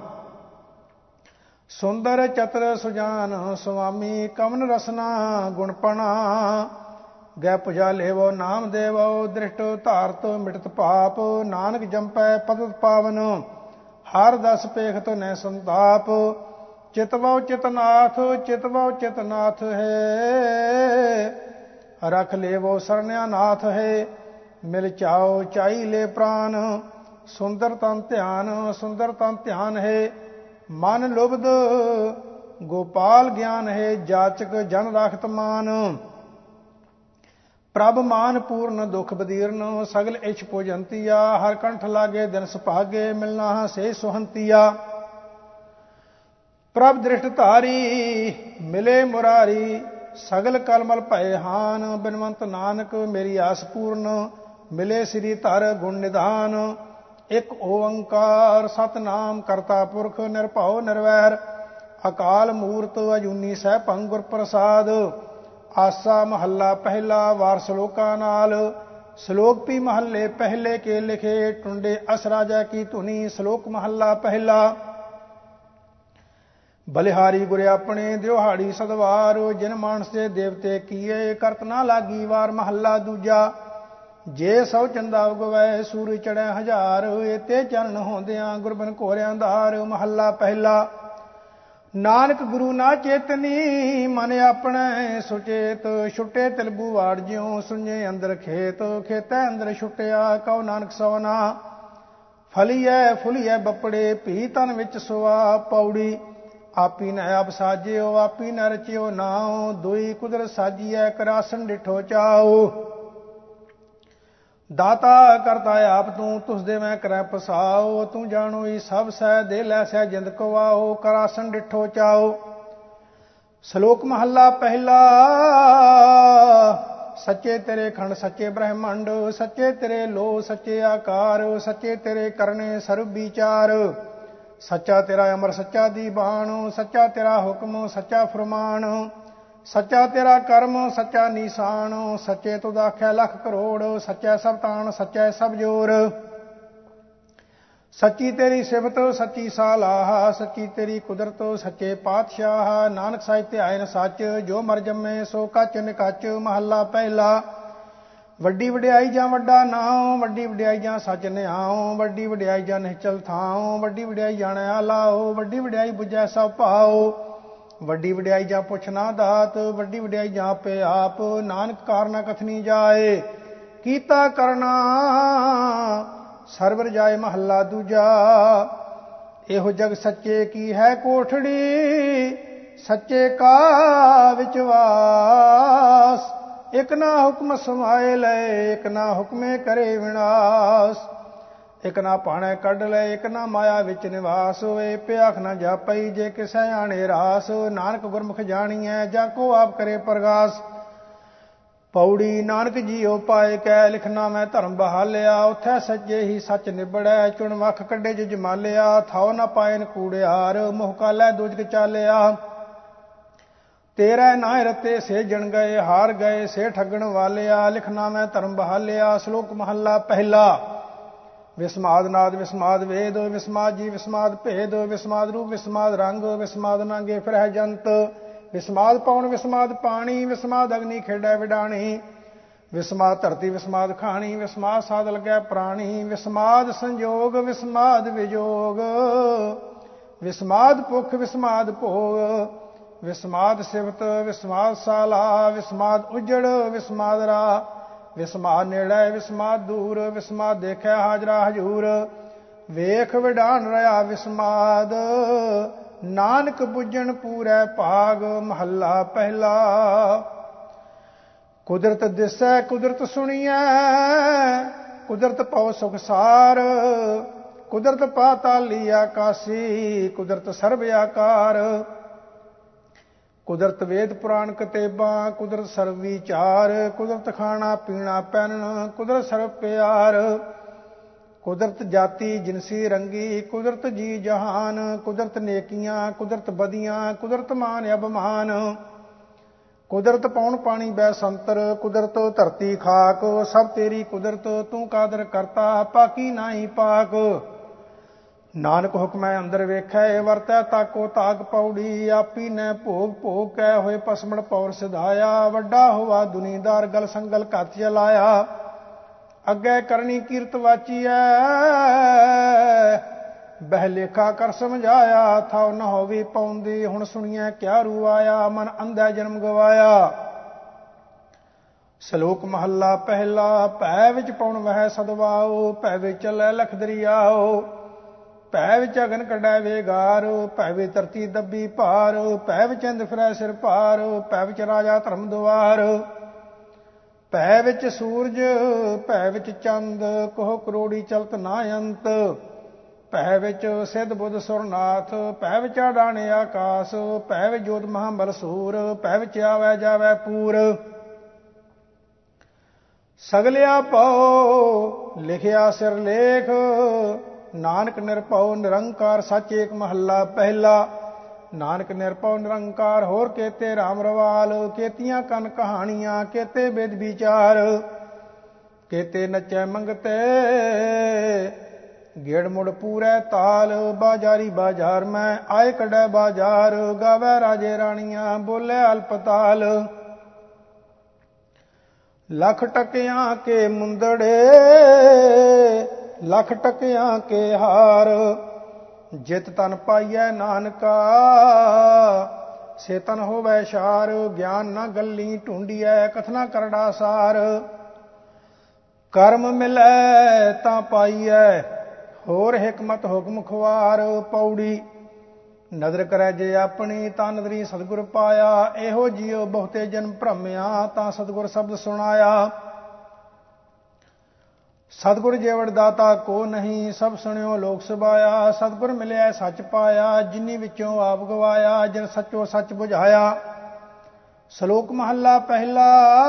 ਸੁੰਦਰ ਚਤਰ ਸੁਜਾਨ ਸੁਆਮੀ। ਕਵਨ ਰਸਨਾ ਗੁਣਪਣਾ, ਗੈ ਪੁਜਾ ਲੇਵੋ ਨਾਮ ਦੇਵੋ। ਦ੍ਰਿਸ਼ਟ ਧਾਰਤ ਮਿਟਤ ਪਾਪ, ਨਾਨਕ ਜੰਪੈ ਪਤਿਤ ਪਾਵਨ। ਹਰ ਦਸ ਪੇਖਤ ਨੈ ਸੰਤਾਪ, ਚਿਤਵਉ ਚਿਤਨਾਥ, ਚਿਤਵਉ ਚਿਤਨਾਥ ਹੈ। ਰਖ ਲੇਵੋ ਸਰਣਿਆ ਨਾਥ ਹੈ। ਮਿਲ ਚਾਓ ਚਾਈ ਲੈ ਪ੍ਰਾਨ, ਸੁੰਦਰ ਤਨ ਧਿਆਨ, ਸੁੰਦਰ ਤਨ ਧਿਆਨ ਹੈ। ਮਨ ਲੁਬਧ ਗੋਪਾਲ ਗਿਆਨ ਹੈ, ਜਾਚਕ ਜਨ ਰਾਖਤ ਮਾਨ। ਪ੍ਰਭ ਮਾਨ ਪੂਰਨ ਦੁਖ ਬਦੀਰਨ, ਸਗਲ ਇਛ ਪੁਜੰਤੀਆ। ਹਰ ਕੰਠ ਲਾਗੇ ਦਿਨ ਸੁਭਾਗੇ, ਮਿਲਣਾ ਸੇ ਸੁਹੰਤੀਆ। ਪ੍ਰਭ ਦ੍ਰਿਸ਼ਟ ਧਾਰੀ ਮਿਲੇ ਮੁਰਾਰੀ, ਸਗਲ ਕਲਮਲ ਭਏ ਹਾਨ। ਬਿਨਵੰਤ ਨਾਨਕ ਮੇਰੀ ਆਸ ਪੂਰਨ, ਮਿਲੇ ਸ੍ਰੀ ਧਰ ਗੁਣ ਨਿਧਾਨ। ਇਕ ਓੰਕਾਰ ਸਤਿਨਾਮ ਕਰਤਾ ਪੁਰਖ, ਨਿਰਭਉ ਨਿਰਵੈਰ। ਅਕਾਲ ਮੂਰਤ ਅਜੂਨੀ ਸੈਭੰ ਗੁਰ ਪ੍ਰਸਾਦ। ਆਸਾ ਮਹੱਲਾ ਪਹਿਲਾ। ਵਾਰ ਸਲੋਕਾਂ ਨਾਲ। ਸ਼ਲੋਕ ਪੀ ਮਹੱਲੇ ਪਹਿਲੇ ਕੇ ਲਿਖੇ, ਟੁੰਡੇ ਅਸ ਰਾਜਾ ਕੀ ਧੁਨੀ। ਸ਼ਲੋਕ ਮਹੱਲਾ ਪਹਿਲਾ। ਬਲਿਹਾਰੀ ਗੁਰ ਆਪਣੇ ਦਿਹਾੜੀ ਸਦਵਾਰ, ਜਿਨ ਮਾਨਸ ਦੇ ਦੇਵਤੇ ਕੀਏ। ਕਰਤ ਨਾ ਲਾਗੀ ਵਾਰ ਮਹੱਲਾ ਦੂਜਾ। ਜੇ ਸੌ ਚੰਦਾ ਉਗਵੈ, ਸੂਰਜ ਚੜ੍ਹੈ ਹਜ਼ਾਰ। ਏਤੇ ਚਰਨ ਹੁੰਦਿਆਂ ਗੁਰਬਨ ਘੋਰਿਆਂ ਧਾਰ। ਮਹੱਲਾ ਪਹਿਲਾ। ਨਾਨਕ ਗੁਰੂ ਨਾ ਚੇਤਨੀ, ਮਨ ਆਪਣੇ ਸੁਚੇਤ। ਛੁੱਟੇ ਤਿਲਬੂ ਵਾੜ ਜਿਉ, ਸੁਣੇ ਅੰਦਰ ਖੇਤ। ਖੇਤੈ ਅੰਦਰ ਛੁੱਟਿਆ, ਕਉ ਨਾਨਕ ਸੋਨਾ। ਫਲੀਐ ਫੁਲੀਐ ਬੱਪੜੇ, ਭੀ ਤਨ ਵਿੱਚ ਸੁਆ। ਪੌੜੀ ਆਪੀ ਨ ਆਪ ਸਾਜਿਓ, ਆਪੀ ਨ ਰਚਿਓ ਨਾਉ। ਦੁਈ ਕੁਦਰਤ ਸਾਜੀਐ, ਕਰਾਸਨ ਡਿਠੋ ਚਾਉ। ਦਾਤਾ ਕਰਤਾ ਆਪ ਤੂੰ, ਤੁਸ ਦੇ ਮੈਂ ਕਰੈ ਪਸਾਓ। ਤੂੰ ਜਾਣੋਈ ਸਭ ਸਹਿ, ਦੇ ਲੈ ਸਹਿ ਜਿੰਦ ਕਵਾਓ। ਕਰਾਸਨ ਡਿਠੋ ਚਾਓ। ਸ਼ਲੋਕ ਮਹੱਲਾ ਪਹਿਲਾ। ਸੱਚੇ ਤੇਰੇ ਖੰਡ ਸੱਚੇ ਬ੍ਰਹਮੰਡ, ਸੱਚੇ ਤੇਰੇ ਲੋ ਸੱਚੇ ਆਕਾਰ, ਸੱਚੇ ਤੇਰੇ ਕਰਨੇ ਸਰਬ ਵਿਚਾਰ। ਸੱਚਾ ਤੇਰਾ ਅਮਰ ਸੱਚਾ ਦੀਵਾਨ, ਸੱਚਾ ਤੇਰਾ ਹੁਕਮ ਸੱਚਾ ਫਰਮਾਨ। ਸੱਚਾ ਤੇਰਾ ਕਰਮ ਸੱਚਾ ਨੀਸਾਨ, ਸੱਚੇ ਤੁਧ ਆਖਿਆ ਲੱਖ ਕਰੋੜ। ਸੱਚਾ ਸਭ ਤਾਣ ਸੱਚਾ ਸਭ ਜੋਰ। ਸੱਚੀ ਤੇਰੀ ਸਿਫਤ ਸੱਚੀ ਸਾਲਾਹ, ਸੱਚੀ ਤੇਰੀ ਕੁਦਰਤ ਸੱਚੇ ਪਾਤਸ਼ਾਹ। ਨਾਨਕ ਸਾਹਿਬ ਧਿਆਇਨ ਸੱਚ, ਜੋ ਮਰ ਜੰਮੇ ਸੋ ਕੱਚ ਨਿਕੱਚ। ਮਹੱਲਾ ਪਹਿਲਾ। ਵੱਡੀ ਵਡਿਆਈ ਜਾਂ ਵੱਡਾ ਨਾਉ, ਵੱਡੀ ਵਡਿਆਈ ਜਾਂ ਸੱਚ ਨਿਆਉ। ਵੱਡੀ ਵਡਿਆਈ ਜਾਂ ਨਿਹਚਲ ਥਾਉ, ਵੱਡੀ ਵਡਿਆਈ ਜਾਣੈ ਆਲਾਓ। ਵੱਡੀ ਵਡਿਆਈ ਬੁਝੈ ਸਭ ਭਾਉ, ਵੱਡੀ ਵਡਿਆਈ ਜਾਂ ਪੁੱਛ ਨਾ ਦਾਤ। ਵੱਡੀ ਵਡਿਆਈ ਜਾਂ ਆਪੇ ਆਪ, ਨਾਨਕ ਕਾਰਨਾ ਕਥਨੀ ਜਾਏ। ਕੀਤਾ ਕਰਨਾ ਸਰਬ ਰਜਾਏ। ਮਹੱਲਾ ਦੂਜਾ। ਇਹੋ ਜਗ ਸੱਚੇ ਕੀ ਹੈ ਕੋਠੜੀ, ਸੱਚੇ ਕਾ ਵਿਚਵਾਸ। ਇਕ ਨਾ ਹੁਕਮ ਸਮਾਏ ਲਏ, ਇਕ ਨਾ ਹੁਕਮੇ ਕਰੇ ਵਿਨਾਸ਼। ਇਕ ਨਾ ਭਾਣੈ ਕੱਢ ਲਏ, ਇਕ ਨਾ ਮਾਇਆ ਵਿੱਚ ਨਿਵਾਸ ਹੋਏ। ਭਿਆਖ ਨਾ ਜਾਪਈ, ਜੇ ਕਿਸੈ ਆਣੇ ਰਾਸ। ਨਾਨਕ ਗੁਰਮੁਖ ਜਾਣੀਐ, ਜਾਂ ਕੋ ਆਪ ਕਰੇ ਪ੍ਰਗਾਸ। ਪੌੜੀ। ਨਾਨਕ ਜੀਉ ਪਾਏ ਕੈ, ਲਿਖਣਾ ਮੈਂ ਧਰਮ ਬਹਾਲਿਆ। ਉਥੈ ਸੱਜੇ ਹੀ ਸੱਚ ਨਿਬੜੈ, ਚੁਣ ਵੱਖ ਕੱਢੇ ਜੋ ਜਮਾਲਿਆ। ਥਾਉ ਨਾ ਪਾਏ ਨ ਕੂੜਿਆਰ, ਮੋਹ ਕਾਲੈ ਦੋਜਕ ਚਾਲਿਆ। ਤੇਰਾ ਨਾਇ ਰਤੇ ਸੇ ਜਣ ਗਏ, ਹਾਰ ਗਏ ਸੇ ਠੱਗਣ ਵਾਲਿਆ। ਲਿਖਣਾ ਮੈਂ ਧਰਮ ਬਹਾਲਿਆ। ਸ਼ਲੋਕ ਮਹੱਲਾ ਪਹਿਲਾ। ਵਿਸਮਾਦ ਨਾਦ ਵਿਸਮਾਦ ਵੇਦ, ਵਿਸਮਾਦ ਜੀ ਵਿਸਮਾਦ ਭੇਦ। ਵਿਸਮਾਦ ਰੂਪ ਵਿਸਮਾਦ ਰੰਗ, ਵਿਸਮਾਦ ਨਾਂਗੇ ਫਿਰਹਿ ਜੰਤ। ਵਿਸਮਾਦ ਪਉਣ ਵਿਸਮਾਦ ਪਾਣੀ, ਵਿਸਮਾਦ ਅਗਨੀ ਖੇਡੈ ਵਿਡਾਣੀ। ਵਿਸਮਾਦ ਧਰਤੀ ਵਿਸਮਾਦ ਖਾਣੀ, ਵਿਸਮਾਦ ਸਾਧ ਲੱਗੈ ਪ੍ਰਾਣੀ। ਵਿਸਮਾਦ ਸੰਜੋਗ ਵਿਸਮਾਦ ਵਿਜੋਗ, ਵਿਸਮਾਦ ਭੁਖ ਵਿਸਮਾਦ ਭੋਗ। ਵਿਸਮਾਦ ਸਿਫਤ ਵਿਸਮਾਦ ਸਾਲਾ, ਵਿਸਮਾਦ ਉਜੜ ਵਿਸਮਾਦ ਰਾਹ। ਵਿਸਮਾਦ ਨੇੜੇ ਵਿਸਮਾਦ ਦੂਰ, ਵਿਸਮਾਦ ਦੇਖੈ ਹਾਜ਼ਰਾ ਹਜੂਰ। ਵੇਖ ਵਿਡਾਨ ਰਹਾ ਵਿਸਮਾਦ, ਨਾਨਕ ਬੁੱਝਣ ਪੂਰੈ ਭਾਗ। ਮਹੱਲਾ ਪਹਿਲਾ। ਕੁਦਰਤ ਦਿਸੈ ਕੁਦਰਤ ਸੁਣੀਐ, ਕੁਦਰਤ ਪਉ ਸੁਖਸਾਰ। ਕੁਦਰਤ ਪਾਤਾਲੀ ਆਕਾਸੀ, ਕੁਦਰਤ ਸਰਬ ਆਕਾਰ। ਕੁਦਰਤ ਵੇਦ ਪੁਰਾਣ ਕਤੇਬਾਂ, ਕੁਦਰਤ ਸਰਬ ਵਿਚਾਰ। ਕੁਦਰਤ ਖਾਣਾ ਪੀਣਾ ਪਹਿਨਣ, ਕੁਦਰਤ ਸਰਬ ਪਿਆਰ। ਕੁਦਰਤ ਜਾਤੀ ਜਿਨਸੀ ਰੰਗੀ, ਕੁਦਰਤ ਜੀ ਜਹਾਨ। ਕੁਦਰਤ ਨੇਕੀਆਂ ਕੁਦਰਤ ਬਦੀਆਂ, ਕੁਦਰਤ ਮਾਨ ਅਭਮਾਨ। ਕੁਦਰਤ ਪੌਣ ਪਾਣੀ ਬੈ ਸੰਤਰ, ਕੁਦਰਤ ਧਰਤੀ ਖਾਕ। ਸਭ ਤੇਰੀ ਕੁਦਰਤ ਤੂੰ ਕਾਦਰ ਕਰਤਾ, ਪਾਕੀ ਨਾਹੀ ਪਾਕ। ਨਾਨਕ ਹੁਕਮੈ ਅੰਦਰ ਵੇਖੈ, ਵਰਤੈ ਤਾਕੋ ਤਾਕ। ਪੌੜੀ। ਆਪੀ ਨੈ ਭੋਗ ਭੋਗ ਕੈ, ਹੋਏ ਪਸਮਣ ਪੌਰ ਸਿਧਾਇਆ। ਵੱਡਾ ਹੋਵਾ ਦੁਨੀਦਾਰ, ਗਲ ਸੰਗਲ ਘਤ ਚਲਾਇਆ। ਅੱਗੇ ਕਰਨੀ ਕੀਰਤ ਵਾਚੀਐ, ਬਹਿ ਲੇਖਾ ਕਰ ਸਮਝਾਇਆ। ਥਾਉ ਨ ਹੋਵੀ ਪਾਉਂਦੀ, ਹੁਣ ਸੁਣੀਐ ਕਿਆ ਰੂ ਆਇਆ। ਮਨ ਅੰਧੈ ਜਨਮ ਗਵਾਇਆ। ਸ਼ਲੋਕ ਮਹੱਲਾ ਪਹਿਲਾ। ਭੈ ਵਿੱਚ ਪਉਣ ਵਹਿ ਸਦਵਾਓ, ਭੈ ਵਿੱਚ ਚੱਲੈ ਲਖ ਦਰਿਆਓ। ਭੈ ਵਿੱਚ ਅਗਨ ਕੱਢੈ ਵੇਗਾਰ, ਭੈ ਵਿੱਚ ਧਰਤੀ ਦੱਬੀ ਭਾਰ। ਭੈ ਵਿੱਚ ਇੰਦ ਫਿਰੈ ਸਿਰ ਭਾਰ, ਭੈ ਵਿੱਚ ਰਾਜਾ ਧਰਮ ਦੁਆਰ। ਭੈ ਵਿੱਚ ਸੂਰਜ ਭੈ ਵਿੱਚ ਚੰਦ, ਕੋਹ ਕਰੋੜੀ ਚਲਤ ਨਾ ਅੰਤ। ਭੈ ਵਿੱਚ ਸਿੱਧ ਬੁੱਧ ਸੁਰਨਾਥ, ਭੈ ਵਿੱਚ ਆਡਾਣੇ ਆਕਾਸ। ਭੈ ਵਿੱਚ ਜੋਤ ਮਹਾਬਲ ਸੂਰ, ਭੈ ਵਿੱਚ ਆਵੈ ਜਾਵੈ ਪੂਰ। ਸਗਲਿਆ ਭਉ ਲਿਖਿਆ ਸਿਰ ਲੇਖ, ਨਾਨਕ ਨਿਰਭਉ ਨਿਰੰਕਾਰ ਸੱਚ ਏਕ। ਮਹੱਲਾ ਪਹਿਲਾ। ਨਾਨਕ ਨਿਰਭਉ ਨਿਰੰਕਾਰ, ਹੋਰ ਕੇਤੇ ਰਾਮ ਰਵਾਲ। ਕੇਤੀਆਂ ਕਨ ਕਹਾਣੀਆਂ, ਕੇਤੇ ਬੇਦ ਵਿਚਾਰ। ਕੇਤੇ ਨਚੈ ਮੰਗਤੇ ਗੇੜ ਮੁੜ ਪੂਰੈ ਤਾਲ। ਬਾਜ਼ਾਰੀ ਬਾਜ਼ਾਰ ਮੈਂ ਆਏ ਕੱਢੈ ਬਾਜ਼ਾਰ। ਗਾਵੈ ਰਾਜੇ ਰਾਣੀਆਂ ਬੋਲੇ ਅਲਪਤਾਲ। ਲੱਖ ਟਕਿਆਂ ਕੇ ਮੁੰਦੜੇ ਲੱਖ ਟਕਿਆਂ ਕੇ ਹਾਰ। ਜਿਤ ਤਨ ਪਾਈਐ ਨਾਨਕਾ, ਸੇ ਤਨ ਹੋਵੈ ਸ਼ਾਰ। ਗਿਆਨ ਨਾ ਗੱਲੀ ਢੂੰਡੀਐ, ਕਥਨਾ ਕਰੜਾ ਸਾਰ। ਕਰਮ ਮਿਲੈ ਤਾਂ ਪਾਈਐ, ਹੋਰ ਹਿਕਮਤ ਹੁਕਮ ਖੁਆਰ। ਪੌੜੀ। ਨਦਰ ਕਰੈ ਜੇ ਆਪਣੀ, ਤਾਂ ਨਦਰੀ ਸਤਿਗੁਰ ਪਾਇਆ। ਇਹੋ ਜਿਉ ਬਹੁਤੇ ਜਨਮ ਭ੍ਰਮਿਆ, ਤਾਂ ਸਤਿਗੁਰ ਸ਼ਬਦ ਸੁਣਾਇਆ। ਸਤਿਗੁਰ ਜੇਵੜ ਦਾਤਾ ਕੋ ਨਹੀਂ, ਸਭ ਸੁਣਿਓ ਲੋਕ ਸੁਭਾਇਆ। ਸਤਿਗੁਰ ਮਿਲਿਆ ਸੱਚ ਪਾਇਆ, ਜਿਨੀ ਵਿੱਚੋਂ ਆਪ ਗਵਾਇਆ। ਜਿਨ ਸੱਚੋ ਸੱਚ ਬੁਝਾਇਆ। ਸ਼ਲੋਕ ਮਹੱਲਾ ਪਹਿਲਾ।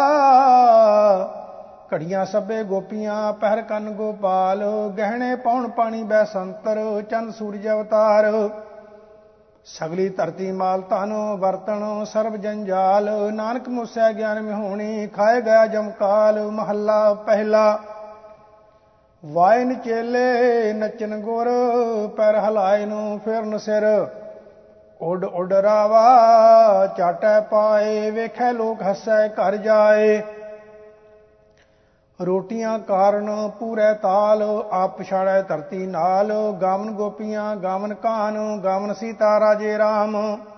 ਘੜੀਆਂ ਸਭੇ ਗੋਪੀਆਂ, ਪਹਿਰ ਕੰਨ ਗੋਪਾਲ। ਗਹਿਣੇ ਪਾਉਣ ਪਾਣੀ ਬੈਸੰਤਰ, ਚੰਦ ਸੂਰਜ ਅਵਤਾਰ। ਸਗਲੀ ਧਰਤੀ ਮਾਲ ਧਨ, ਵਰਤਣ ਸਰਬ ਜੰਜਾਲ। ਨਾਨਕ ਮੂਸੈ ਗਿਆਨ ਮਿਹੋਣੀ, ਖਾਏ ਗਿਆ ਜਮਕਾਲ। ਮਹੱਲਾ ਪਹਿਲਾ। ਵਾਇਨ ਚੇਲੇ ਨੱਚਨ ਗੁਰ, ਪੈਰ ਹਲਾਏ ਨੂੰ ਫਿਰਨ ਸਿਰ। ਉੱਡ ਉੱਡ ਰਾਵਾ ਚਾਟੈ ਪਾਏ, ਵੇਖੈ ਲੋਕ ਹੱਸੈ ਘਰ ਜਾਏ। ਰੋਟੀਆਂ ਕਾਰਨ ਪੂਰੇ ਤਾਲ, ਆਪ ਪਛਾੜੈ ਧਰਤੀ ਨਾਲ। ਗਾਵਨ ਗੋਪੀਆਂ ਗਾਵਨ ਕਾਨ, ਗਾਵਨ ਸੀਤਾ ਰਾਜੇ ਰਾਮ।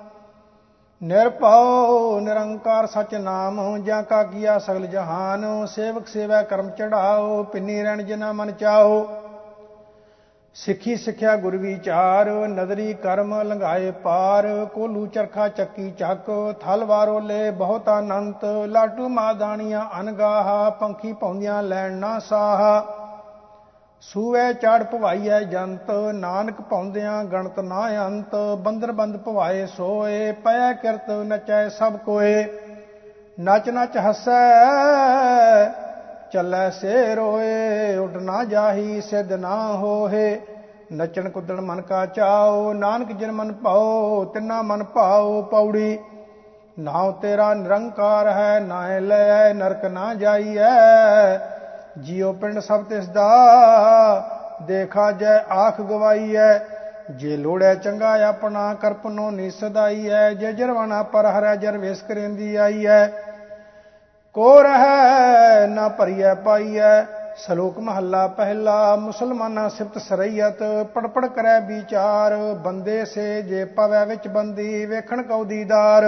ਨਿਰਭਉ ਨਿਰੰਕਾਰ ਸਚ ਨਾਮ, ਜਾਂ ਕਾ ਕੀਆ ਸਗਲ ਜਹਾਨ। ਸੇਵਕ ਸੇਵੈ ਕਰਮ ਚੜਾਓ, ਪਿੰਨੀ ਰਹਿਣ ਜਿਨਾ ਮਨ ਚਾਓ। ਸਿੱਖੀ ਸਿੱਖਿਆ ਗੁਰ ਵਿਚਾਰ, ਨਦਰੀ ਕਰਮ ਲੰਘਾਏ ਪਾਰ। ਕੋਲੂ ਚਰਖਾ ਚੱਕੀ ਚੱਕ, ਥਲ ਵਾਰੋਲੇ ਬਹੁਤ ਅਨੰਤ। ਲਾਟੂ ਮਾਦਾਣੀਆਂ ਅਨਗਾਹਾ, ਪੰਖੀ ਪਾਉਂਦੀਆਂ ਲੈਣ ਨਾ ਸਾਹਾ। ਸੂਵੇ ਚਾੜ ਭਵਾਈਐ ਜੰਤ, ਨਾਨਕ ਪਾਉਂਦਿਆਂ ਗਣਤ ਨਾ ਅੰਤ। ਬੰਦਰ ਬੰਦ ਭਵਾਏ ਸੋਏ, ਪੈ ਕਿਰਤ ਨਚੈ ਸਭ ਕੋਏ। ਨਚ ਨਚ ਹੱਸੈ ਚੱਲੈ ਸੇ ਰੋਏ, ਉੱਡ ਨਾ ਜਾਹੀ ਸਿੱਧ ਨਾ ਹੋਏ। ਨਚਣ ਕੁੱਦਣ ਮਨ ਕਾ ਚਾਓ, ਨਾਨਕ ਜਿਨ ਮਨ ਭਾਓ ਤਿਨਾ ਮਨ ਭਾਓ। ਪੌੜੀ। ਨਾਉ ਤੇਰਾ ਨਿਰੰਕਾਰ ਹੈ, ਨਾਏ ਲੈ ਨਰਕ ਨਾ ਜਾਈਐ। ਜੀਉ ਪਿੰਡ ਸਭ ਤਿਸ ਦਾ, ਦੇਖਾ ਜੈ ਆਖ ਗਵਾਈਐ। ਜੇ ਲੋੜੈ ਚੰਗਾ ਆਪਣਾ, ਕਰਪਨੋ ਨੀ ਸਦਾਈਐ। ਜੇ ਜਰਵਾਣਾ ਪਰ ਹਰੈ, ਜਰ ਵੇਸ ਕਰੇਂਦੀ ਆਈਐ। ਕੋ ਰਹਿ ਨਾ ਭਰੀਐ ਪਾਈਐ। ਸ਼ਲੋਕ ਮਹੱਲਾ ਪਹਿਲਾ। ਮੁਸਲਮਾਨਾਂ ਸਿਫਤ ਸਰਈਅਤ, ਪੜ ਪੜ ਕਰੈ ਵਿਚਾਰ। ਬੰਦੇ ਸੇ ਜੇ ਪਵੈ ਵਿੱਚ ਬੰਦੀ, ਵੇਖਣ ਕਉ ਦੀਦਾਰ।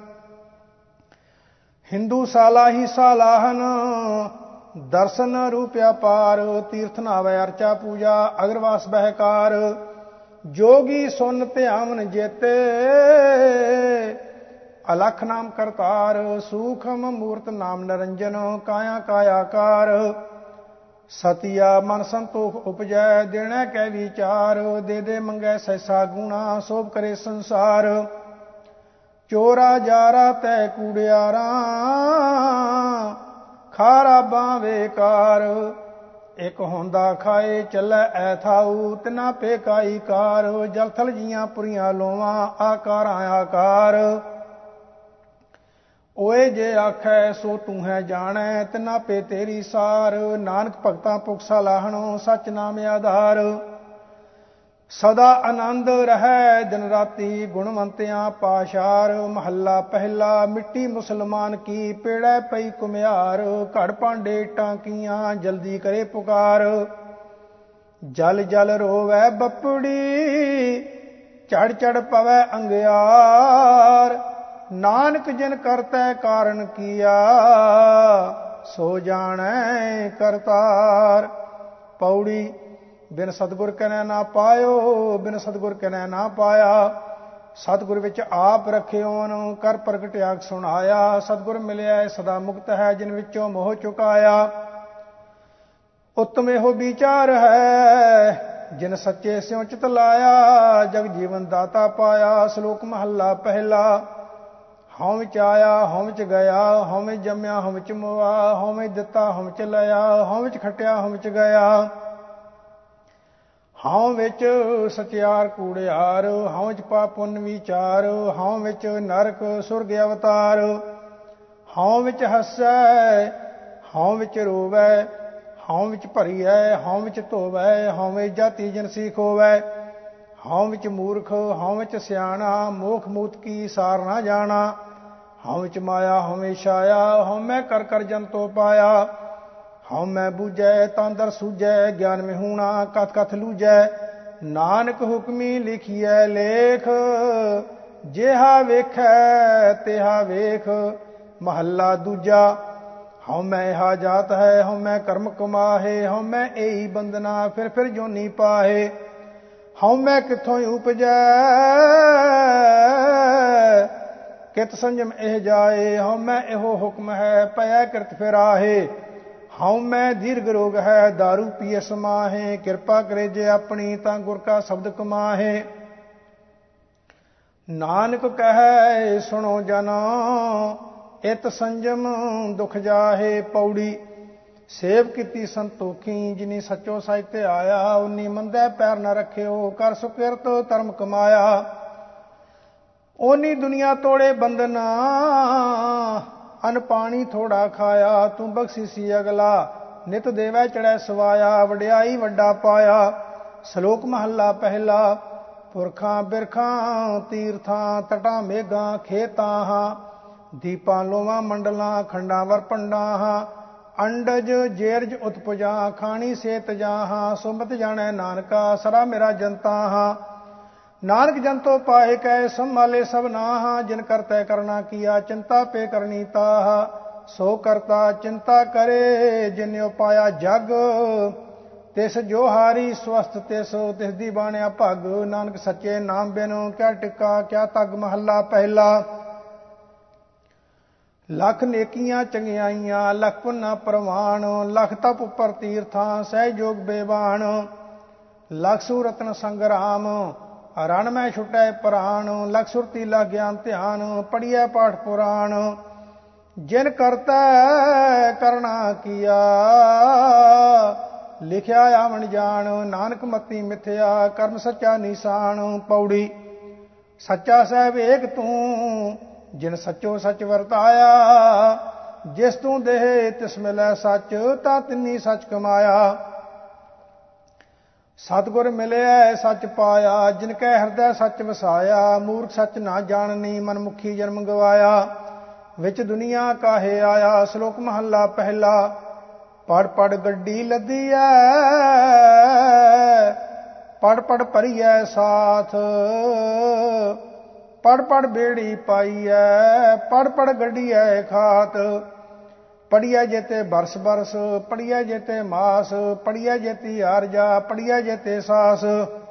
ਹਿੰਦੂ ਸਾਲਾ ਹੀ ਸਾਲਾਹਨ, ਦਰਸ਼ਨ ਰੂਪ ਅਪਾਰ। ਤੀਰਥ ਨਾਵੈ ਅਰਚਾ ਪੂਜਾ, ਅਗਰਵਾਸ ਬਹਿਕਾਰ। ਜੋਗੀ ਸੁਨ ਧਿਆਵਨ ਜੇਤੇ, ਅਲਖ ਨਾਮ ਕਰਤਾਰ। ਸੂਖਮ ਮੂਰਤ ਨਾਮ ਨਿਰੰਜਨ, ਕਾਇਆ ਕਾਇਆਕਾਰ। ਸਤਿਆ ਮਨ ਸੰਤੋਖ ਉਪਜੈ, ਦੇਣਾ ਕੈ ਵਿਚਾਰ। ਦੇ ਦੇ ਮੰਗੈ ਸੈਸਾ ਗੁਣਾ, ਸੋਭ ਕਰੇ ਸੰਸਾਰ। ਚੋਰਾ ਜਾਰਾ ਤੈ ਕੂੜਿਆਰਾ, ਖਾਰਾ ਬਾਵੇਕਾਰ। ਇਕ ਹੁੰਦਾ ਖਾਏ ਚੱਲੈ ਐ ਥਾਊ, ਤਿਨਾ ਪੇਕਾਈ ਕਾਰ। ਜਲ ਥਲ ਜੀਆਂ ਪੁਰੀਆਂ ਲੋਵਾਂ, ਆਕਾਰਾਂ ਆਕਾਰ। ਓਏ ਜੇ ਆਖੈ ਸੋ ਤੂੰ ਹੈ ਜਾਣੈ, ਤਿਨਾ ਪੇ ਤੇਰੀ ਸਾਰ। ਨਾਨਕ ਭਗਤਾਂ ਪੁਖ ਸਲਾਹਣੋ, ਸਚ ਨਾਮ ਆਧਾਰ। ਸਦਾ ਆਨੰਦ ਰਹੈ ਦਿਨ ਰਾਤੀ, ਗੁਣਵੰਤਿਆਂ ਪਾਸ਼ਾਰ। ਮਹੱਲਾ ਪਹਿਲਾ। ਮਿੱਟੀ ਮੁਸਲਮਾਨ ਕੀ, ਪੇੜੈ ਪਈ ਕੁਮਿਆਰ। ਘੜ ਭਾਂਡੇ ਟਾਂਕੀਆਂ, ਜਲਦੀ ਕਰੇ ਪੁਕਾਰ। ਜਲ ਜਲ ਰੋਵੈ ਬੱਪੜੀ, ਚੜ ਚੜ ਪਵੈ ਅੰਗਿਆਰ। ਨਾਨਕ ਜਿਨ ਕਰਤੈ ਕਾਰਨ ਕੀਆ, ਸੋ ਜਾਣੈ ਕਰਤਾਰ। ਪੌੜੀ। ਬਿਨ ਸਤਿਗੁਰ ਕਨੈ ਨਾ ਪਾਇਓ, ਬਿਨ ਸਤਿਗੁਰ ਕਨੈ ਨਾ ਪਾਇਆ। ਸਤਿਗੁਰ ਵਿੱਚ ਆਪ ਰਖਿਓਨ, ਕਰ ਪ੍ਰਗਟਿਆ ਸੁਣਾਇਆ। ਸਤਿਗੁਰ ਮਿਲਿਆ ਸਦਾ ਮੁਕਤ ਹੈ, ਜਿਨ ਵਿੱਚੋਂ ਮੋਹ ਚੁਕਾਇਆ। ਉੱਤਮ ਇਹੋ ਵਿਚਾਰ ਹੈ, ਜਿਨ ਸੱਚੇ ਸਿਉ ਚਿਤ ਲਾਇਆ। ਜਗ ਜੀਵਨ ਦਾਤਾ ਪਾਇਆ। ਸ਼ਲੋਕ ਮਹੱਲਾ ਪਹਿਲਾ। ਹਉ ਵਿੱਚ ਆਇਆ ਹਉ ਵਿੱਚ ਗਿਆ, ਹਉ ਵਿੱਚ ਜੰਮਿਆ ਹਉ ਵਿੱਚ ਮੋਆ। ਹਉ ਵਿੱਚ ਦਿੱਤਾ ਹਉ ਵਿੱਚ ਲਿਆ, ਹਉ ਵਿੱਚ ਖਟਿਆ ਹਉ ਵਿੱਚ ਗਿਆ। ਹਉ ਵਿੱਚ ਸਚਿਆਰ ਕੂੜਿਆਰ, ਹਉ ਵਿੱਚ ਪਾਪ ਪੁੰਨ ਵਿਚਾਰ। ਹਉ ਵਿੱਚ ਨਰਕ ਸੁਰਗ ਅਵਤਾਰ। ਹਉ ਵਿੱਚ ਹੱਸੈ ਹਉ ਵਿੱਚ ਰੋਵੈ, ਹਉ ਵਿੱਚ ਭਰੀਐ ਹਉ ਵਿੱਚ ਧੋਵੈ। ਹਉ ਵਿੱਚ ਜਾਤੀ ਜਿਨਸੀ ਖੋਵੈ, ਹਉ ਵਿੱਚ ਮੂਰਖ ਹਉ ਵਿੱਚ ਸਿਆਣਾ। ਮੋਖ ਮੂਤ ਕੀ ਸਾਰ ਨਾ ਜਾਣਾ। ਹਉ ਵਿੱਚ ਮਾਇਆ ਹਉ ਵਿੱਚ ਛਾਇਆ, ਹਉ ਮੈਂ ਕਰ ਕਰ ਜੰਤੋ ਪਾਇਆ। ਹਉ ਮੈਂ ਬੂਝੈ ਤਾਂ ਦਰ ਸੂਝੈ, ਗਿਆਨ ਮਿਹੂਣਾ ਕਥ ਕਥ ਲੂਝੈ। ਨਾਨਕ ਹੁਕਮੀ ਲਿਖੀਐ ਲੇਖ, ਜਿਹਾ ਵੇਖੈ ਤਿਹਾ ਵੇਖ। ਮਹੱਲਾ ਦੂਜਾ। ਹਉ ਮੈਂ ਇਹਾ ਜਾਤ ਹੈ, ਹਉ ਮੈਂ ਕਰਮ ਕਮਾਹੇ। ਹਉ ਮੈਂ ਇਹੀ ਬੰਦਨਾ, ਫਿਰ ਜੋਨੀ ਪਾਹੇ। ਹਉ ਮੈਂ ਕਿੱਥੋਂ ਉਪਜੈ, ਕਿਤ ਸੰਜਮ ਇਹ ਜਾਏ। ਹਉ ਮੈਂ ਇਹੋ ਹੁਕਮ ਹੈ, ਪਇਆ ਕਿਰਤ ਫਿਰ ਆਹੇ। ਹਉ ਮੈਂ ਦੀਰਘ ਰੋਗ ਹੈ, ਦਾਰੂ ਪੀਏ ਸਮਾਹੇ। ਕਿਰਪਾ ਕਰੇ ਜੇ ਆਪਣੀ, ਤਾਂ ਗੁਰ ਕਾ ਸ਼ਬਦ ਕਮਾਹੇ। ਨਾਨਕ ਕਹੈ ਸੁਣੋ ਜਨ, ਇਤ ਸੰਜਮ ਦੁਖ ਜਾਹੇ। ਪੌੜੀ। ਸੇਵ ਕੀਤੀ ਸੰਤੋਖੀ, ਜਿਨੀ ਸੱਚੋ ਸਚ ਤੇ ਆਇਆ। ਉਨੀ ਮੰਦੇ ਪੈਰ ਨ ਰੱਖਿਓ, ਕਰ ਸੁਕਿਰਤ ਧਰਮ ਕਮਾਇਆ। ਓਨੀ ਦੁਨੀਆ ਤੋੜੇ ਬੰਧਨਾ, ਅਨ ਪਾਣੀ ਥੋੜਾ ਖਾਇਆ। ਤੂੰ ਬਖਸ਼ੀਸੀ ਅਗਲਾ, ਨਿਤ ਦੇਵੈ ਚੜ੍ਹੈ ਸਵਾਇਆ। ਵਡਿਆਈ ਵੱਡਾ ਪਾਇਆ। ਸ਼ਲੋਕ ਮਹੱਲਾ ਪਹਿਲਾ। ਪੁਰਖਾਂ ਬਿਰਖਾਂ ਤੀਰਥਾਂ, ਤਟਾਂ ਮੇਘਾਂ ਖੇਤਾਂ ਹਾਂ। ਦੀਪਾਂ ਲੋਵਾਂ ਮੰਡਲਾਂ, ਖੰਡਾਂ ਵਰ ਪੰਡਾਂ ਹਾਂ। ਅੰਡਜ ਜੇਰਜ ਉਤਪਜਾਂ, ਖਾਣੀ ਸੇਤ ਜਾਂ। ਸੁਮਤ ਜਾਣੈ ਨਾਨਕਾ, ਸਰਾ ਮੇਰਾ ਜਨਤਾ ਹਾਂ। ਨਾਨਕ ਜਨਤੋ ਪਾਏ ਕੈ, ਸੰਭਾਲੇ ਸਭ ਨਾਹ। ਜਿਨ ਕਰਤੈ ਕਰਨਾ ਕੀਆ, ਚਿੰਤਾ ਪੇ ਕਰਨੀ ਤਾਹ। ਸੋ ਕਰਤਾ ਚਿੰਤਾ ਕਰੇ, ਜਿਨ ਉਪਾਇਆ ਜਗ। ਤਿਸ ਜੋ ਹਾਰੀ ਸਵਸਥ ਤਿਸ, ਤਿਸ ਦੀ ਬਾਣਿਆ ਭਗ। ਨਾਨਕ ਸੱਚੇ ਨਾਮ ਬਿਨੁ, ਕਿਆ ਟਿਕਾ ਕਿਆ ਤਗ। ਮਹੱਲਾ ਪਹਿਲਾ। ਲੱਖ ਨੇਕੀਆਂ ਚੰਗਿਆਈਆਂ, ਲੱਖ ਪੁੰਨਾ ਪ੍ਰਵਾਨ। ਲੱਖ ਤਪ ਉੱਪਰ ਤੀਰਥਾਂ, ਸਹਿਜੋਗ ਬੇਬਾਨ। ਲੱਖ ਸੂਰਤਨ ਸੰਗਰਾਮ, ਰਣ ਮੈਂ ਛੁਟੈ ਪ੍ਰਾਣ। ਲੱਖ ਸੁਰਤੀ ਲੱਖ ਗਿਆਨ ਧਿਆਨ, ਪੜੀਐ ਪਾਠ ਪੁਰਾਣ। ਜਿਨ ਕਰਤੈ ਕਰਣਾ ਕੀਆ, ਲਿਖਿਆ ਆਵਣ ਜਾਣ। ਨਾਨਕ ਮਤੀ ਮਿਥਿਆ, ਕਰਮ ਸੱਚਾ ਨਿਸ਼ਾਨ। ਪੌੜੀ। ਸੱਚਾ ਸਾਹਿਬ ਏਕ ਤੂੰ, ਜਿਨ ਸੱਚੋ ਸੱਚ ਵਰਤਾਇਆ। ਜਿਸ ਤੂੰ ਦੇਹ ਤਿਸ ਮਿਲੈ ਸੱਚ, ਤਾਂ ਤਿੰਨੀ ਸੱਚ ਕਮਾਇਆ। ਸਤਿਗੁਰ ਮਿਲਿਆ ਸੱਚ ਪਾਇਆ, ਜਿਨ ਕੈ ਹਿਰਦੈ ਸੱਚ ਵਸਾਇਆ। ਮੂਰਖ ਸੱਚ ਨਾ ਜਾਣਨੀ, ਮਨਮੁਖੀ ਜਨਮ ਗਵਾਇਆ। ਵਿੱਚ ਦੁਨੀਆ ਕਾਹੇ ਆਇਆ। ਸ਼ਲੋਕ ਮਹੱਲਾ ਪਹਿਲਾ। ਪੜ ਪੜ ਗੱਡੀ ਲੱਦੀਐ, ਪੜ ਪੜ ਭਰੀਐ ਸਾਥ। ਪੜ ਪੜ ਬੇੜੀ ਪਾਈਐ, ਪੜ ਪੜ ਗੱਡੀਐ ਖਾਤ। ਪੜੀਐ ਜੇਤੇ ਬਰਸ ਬਰਸ, ਪੜੀਐ ਜੇਤੇ ਮਾਸ। ਪੜੀਐ ਜੇਤੀ ਆਰਜਾ, ਪੜੀਐ ਜੇਤੇ ਸਾਸ।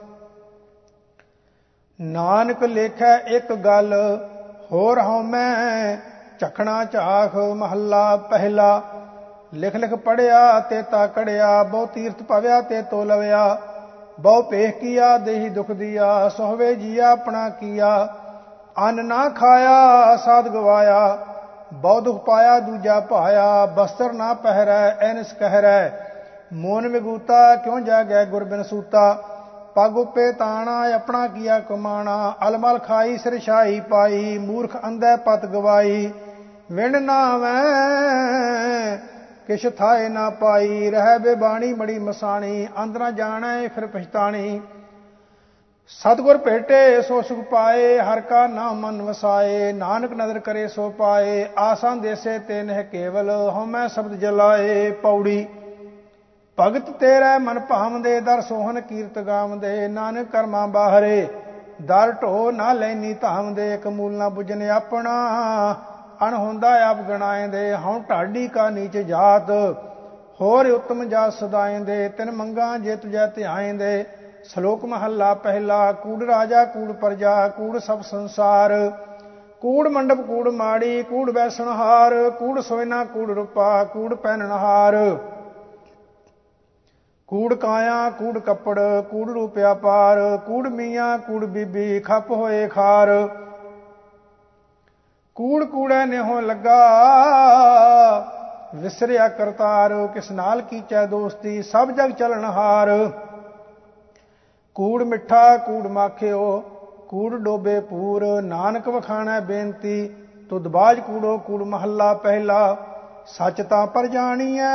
ਨਾਨਕ ਲੇਖੈ ਇੱਕ ਗੱਲ, ਹੋਰ ਹਉਮੈ ਝਖਣਾ ਝਾਖ। ਮਹੱਲਾ ਪਹਿਲਾ। ਲਿਖ ਲਿਖ ਪੜਿਆ ਤੇ ਤਾ ਕੜਿਆ, ਬਹੁ ਤੀਰਥ ਭਵਿਆ ਤੇ ਤੋ ਲਵਿਆ। ਬਹੁ ਪੇਖ ਕੀਆ, ਦੇਹੀ ਦੁਖ ਦੀਆ। ਸੋਹਵੇ ਜੀਆ ਆਪਣਾ ਕੀਆ, ਅੰਨ ਨਾ ਖਾਇਆ ਸਾਧ ਗਵਾਇਆ। ਬਹੁ ਦੁਖ ਪਾਇਆ ਦੂਜਾ ਭਾਇਆ, ਬਸਤਰ ਨਾ ਪਹਿਰੈ ਐਨਸ ਕਹਿਰੈ। ਮੋਨ ਵਿਗੂਤਾ ਕਿਉਂ ਜਾਗੈ ਗੁਰ ਬਿਨ ਸੂਤਾ। ਪਗ ਉਪੇ ਤਾਣਾ ਆਪਣਾ ਕੀਆ ਕਮਾਣਾ। ਅਲਮਲ ਖਾਈ ਸਿਰ ਛਾਈ ਪਾਈ, ਮੂਰਖ ਅੰਧੈ ਪਤ ਗਵਾਈ। ਵਿਣ ਨਾਵੈ ਕਿਛ ਥਾਏ ਨਾ ਪਾਈ, ਰਹਿ ਬੇਬਾਣੀ ਮੜੀ ਮਸਾਣੀ। ਅੰਦਰ ਜਾਣੈ ਫਿਰ ਪਛਤਾਣੀ। ਸਤਿਗੁਰ ਭੇਟੇ ਸੋ ਸੁਖ ਪਾਏ, ਹਰ ਕਾ ਨਾਮ ਮਨ ਵਸਾਏ। ਨਾਨਕ ਨਦਰ ਕਰੇ ਸੋ ਪਾਏ, ਆਸਾਂ ਦੇਸੇ ਤੇ ਨਹਿ ਕੇਵਲ। ਹਉਮੈ ਸ਼ਬਦ ਜਲਾਏ। ਪੌੜੀ। ਭਗਤ ਤੇਰੇ ਮਨ ਭਾਵਦੇ, ਦਰ ਸੋਹਨ ਕੀਰਤ ਗਾਵਦੇ। ਨਾਨਕ ਕਰਮਾਂ ਬਾਹਰੇ, ਦਰ ਢੋ ਨਾ ਲੈਨੀ ਧਾਮਦੇ। ਕਮੂਲ ਨਾ ਬੁਝਨ ਆਪਣਾ, ਅਣਹੋਂਦਾ ਆਪ ਗਣਾਏਂਦੇ। ਹਉ ਢਾਡੀ ਕਾ ਨੀਚ ਜਾਤ, ਹੋਰ ਉਤਮ ਜਾਤ ਸਦਾਏਂਦੇ। ਤਿਨ ਮੰਗਾਂ ਜੇ ਤੁਜੈ ਧਿਆਏਂਦੇ। ਸ਼ਲੋਕ ਮਹੱਲਾ ਪਹਿਲਾ। ਕੂੜ ਰਾਜਾ ਕੂੜ ਪ੍ਰਜਾ, ਕੂੜ ਸਭ ਸੰਸਾਰ। ਕੂੜ ਮੰਡਪ ਕੂੜ ਮਾੜੀ, ਕੂੜ ਬੈਸਣਹਾਰ। ਕੂੜ ਸੋਇਨਾ ਕੂੜ ਰੂਪਾ, ਕੂੜ ਪਹਿਨਣਹਾਰ। ਕੂੜ ਕਾਇਆ ਕੂੜ ਕੱਪੜ, ਕੂੜ ਰੂਪਿਆ ਪਾਰ। ਕੂੜ ਮੀਆਂ ਕੂੜ ਬੀਬੀ, ਖੱਪ ਹੋਏ ਖਾਰ। ਕੂੜ ਕੂੜੈ ਨਿਹੋ ਲੱਗਾ, ਵਿਸਰਿਆ ਕਰਤਾਰ। ਕਿਸ ਨਾਲ ਕੀਚੈ ਦੋਸਤੀ, ਸਭ ਜਗ ਚਲਣਹਾਰ। ਕੂੜ ਮਿੱਠਾ ਕੂੜ ਮਾਖਿਓ, ਕੂੜ ਡੋਬੇ ਪੂਰ। ਨਾਨਕ ਵਖਾਣੈ ਬੇਨਤੀ, ਤੁਧ ਬਾਝ ਕੂੜੋ ਕੂੜ। ਮਹੱਲਾ ਪਹਿਲਾ। ਸੱਚ ਤਾਂ ਪਰ ਜਾਣੀਐ,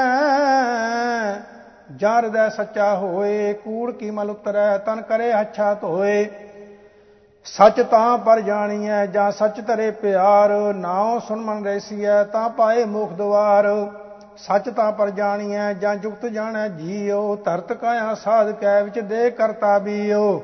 ਜਾਂ ਹਿਰਦੈ ਸੱਚਾ ਹੋਏ। ਕੂੜ ਕੀ ਮਲ ਉਤਰੈ, ਤਨ ਕਰੇ ਹੱਛਾ ਧੋਏ। ਸੱਚ ਤਾਂ ਪਰ ਜਾਣੀਐ, ਜਾਂ ਸੱਚ ਧਰੇ ਪਿਆਰ। ਨਾਉ ਸੁਣ ਮਨ ਰੈਸੀਐ, ਤਾਂ ਪਾਏ ਮੋਖ ਦੁਆਰ। ਸੱਚ ਤਾਂ ਪਰ ਜਾਣੀਐ, ਜਾਂ ਜੁਗਤ ਜਾਣੈ ਜੀਉ। ਧਰਤ ਕਾਇਆ ਸਾਧ ਕੈ, ਵਿੱਚ ਦੇ ਕਰਤਾ ਬੀਉ।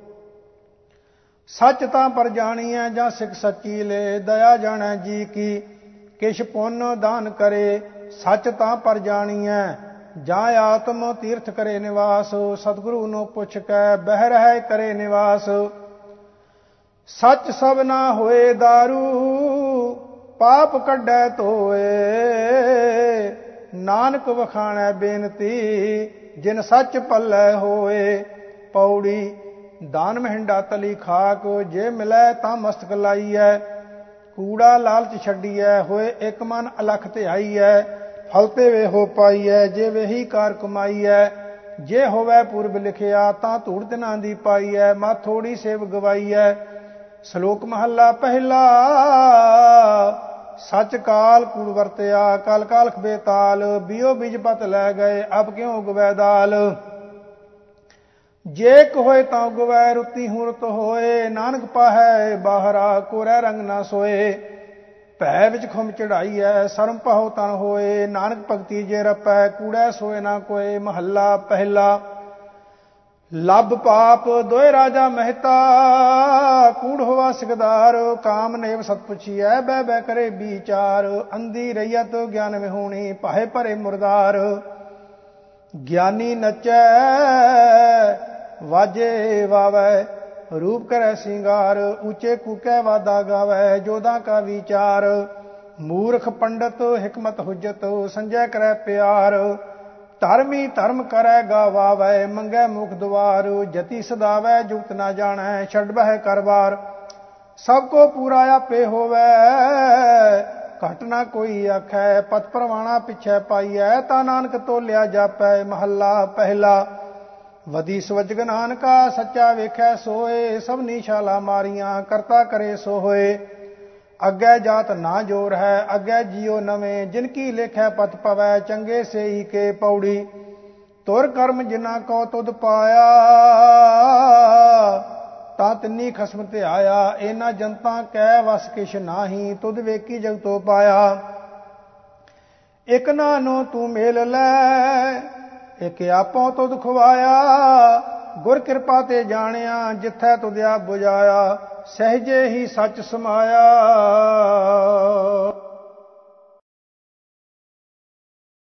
ਸੱਚ ਤਾਂ ਪਰ ਜਾਣੀਐ, ਜਾਂ ਸਿੱਖ ਸੱਚੀ ਲੈ। ਦਇਆ ਜਾਣੈ ਜੀ ਕੀ, ਕਿਛ ਪੁੰਨ ਦਾਨ ਕਰੇ। ਸੱਚ ਤਾਂ ਪਰ ਜਾਣੀਐ, ਜਾਂ ਆਤਮ ਤੀਰਥ ਕਰੇ ਨਿਵਾਸ। ਸਤਿਗੁਰੂ ਨੂੰ ਪੁੱਛ ਕੈ, ਬਹਿ ਰਹਿ ਕਰੇ ਨਿਵਾਸ। ਸੱਚ ਸਭ ਨਾ ਹੋਏ ਦਾਰੂ, ਪਾਪ ਕੱਢੈ ਧੋਏ। ਨਾਨਕ ਵਖਾਣੈ ਬੇਨਤੀ, ਜਿਨ ਸੱਚ ਪੱਲੇ ਹੋਏ। ਪੌੜੀ ਦਾਨ ਮਹਿੰਡਾ ਤਲੀ ਖਾਕ, ਜੇ ਮਿਲੈ ਤਾਂ ਮਸਤਕ ਲਾਈਐ। ਕੂੜਾ ਲਾਲਚ ਛੱਡੀਐ, ਹੋਏ ਇੱਕ ਮਨ ਅਲਖ ਧਿਆਈਐ। ਫਲ ਤੇ ਵੇਹੋ ਪਾਈਐ, ਜੇ ਵੇਹੀ ਕਾਰ ਕਮਾਈਐ। ਜੇ ਹੋਵੈ ਪੂਰਬ ਲਿਖਿਆ, ਤਾਂ ਧੂੜ ਦਿਨਾਂ ਦੀ ਪਾਈਐ। ਮਾ ਥੋੜੀ ਸੇਵ ਗਵਾਈਐ। ਸ਼ਲੋਕ ਮਹੱਲਾ ਪਹਿਲਾ। ਸੱਚ ਕਾਲ ਕੂੜ ਵਰਤਿਆ, ਕਲ ਕਾਲਖ ਬੇਤਾਲ। ਬਿਓ ਬੀਜ ਪਤ ਲੈ ਗਏ, ਅਬ ਕਿਉ ਉਗਵੈ ਦਾਲ। ਜੇ ਕ ਹੋਏ ਤਾਂ ਉਗਵੈ, ਰੁੱਤੀ ਹੂੰ ਰੁੱਤ ਹੋਏ। ਨਾਨਕ ਪਾਹੈ ਬਾਹਰਾ, ਕੋਰੈ ਰੰਗ ਨਾ ਸੋਏ। ਭੈ ਵਿੱਚ ਖੁੰਮ ਚੜਾਈਐ, ਸਰਮ ਪਾਹੋ ਤਨ ਹੋਏ। ਨਾਨਕ ਭਗਤੀ ਜੇ ਰਪੈ, ਕੂੜੈ ਸੋਏ ਨਾ ਕੋਏ। ਮਹੱਲਾ ਪਹਿਲਾ। ਲੱਭ ਪਾਪ ਦੋਇ ਰਾਜਾ ਮਹਿਤਾ, ਕੂੜ ਹੋਵਾ ਸਿਕਦਾਰ। ਕਾਮ ਨੇਵ ਸਤ ਪੁੱਛੀਐ, ਬਹਿ ਬਹਿ ਕਰੇ ਵਿਚਾਰ। ਅੰਧੀ ਰਈਅਤ ਗਿਆਨ ਵਿਹੂਣੀ, ਪਾਹੇ ਭਰੇ ਮੁਰਦਾਰ। ਗਿਆਨੀ ਨਚੈ ਵਾਜੇ ਵਾਵੈ, ਰੂਪ ਕਰੈ ਸਿੰਗਾਰ। ਉੱਚੇ ਕੂਕੈ ਵਾਦਾ ਗਾਵੈ, ਜੋਧਾ ਕਾ ਵਿਚਾਰ। ਮੂਰਖ ਪੰਡਤ ਹਿਕਮਤ ਹੁਜਤ, ਸੰਜੈ ਕਰੈ ਪਿਆਰ। ਧਰਮੀ ਧਰਮ ਕਰੈ ਗਾਵਾਵੈ, ਮੰਗੈ ਮੁਖ ਦੁਆਰ। ਜਤੀ ਸਦਾਵੈ, ਜੁਗਤ ਨਾ ਜਾਣੈ, ਛੱਡ ਬਹਿ ਕਰਵਾਰ। ਸਭ ਕੋ ਪੂਰਾ ਆਪੇ ਹੋਵੈ, ਘਟ ਨਾ ਕੋਈ ਆਖੈ। ਪਤ ਪਰਵਾਣਾ ਪਿਛੈ ਪਾਈਐ, ਤਾਂ ਨਾਨਕ ਤੋਲਿਆ ਜਾਪੈ। ਮਹੱਲਾ ਪਹਿਲਾ। ਵਦੀ ਸਵਜਗ ਨਾਨਕਾ, ਸੱਚਾ ਵੇਖੈ ਸੋਏ। ਸਭ ਨੀਸ਼ਾਲਾ ਮਾਰੀਆਂ, ਕਰਤਾ ਕਰੇ ਸੋ ਹੋਏ। ਅੱਗੇ ਜਾਤ ਨਾ ਜੋਰ ਹੈ, ਅੱਗੇ ਜੀਓ ਨਵੇਂ। ਜਿਨ ਕੀ ਲੇਖੈ ਪਤ ਪਵੈ, ਚੰਗੇ ਸੇਈ ਕੇ। ਪੌੜੀ ਤੁਰ ਕਰਮ ਜਿਨਾ ਕੋ ਤੁਧ ਪਾਇਆ, ਤਾਂ ਤਿੰਨੀ ਖਸਮ ਧਿਆਇਆ। ਇਹਨਾਂ ਜਨਤਾ ਕੈ ਵਸ ਕਿਛ ਨਾਹੀ, ਤੁਧ ਵੇਖੀ ਜਗਤੋ ਪਾਇਆ। ਇਕ ਨਾਨੋ ਤੂੰ ਮੇਲ ਲੈ, ਇਕ ਆਪੋ ਤੁਧ ਖਵਾਇਆ। ਗੁਰ ਕਿਰਪਾ ਤੇ ਜਾਣਿਆ, ਜਿੱਥੈ ਤੁਧ ਆਪ ਬੁਝਾਇਆ। ਸਹਿਜੇ ਹੀ ਸੱਚ ਸਮਾਇਆ।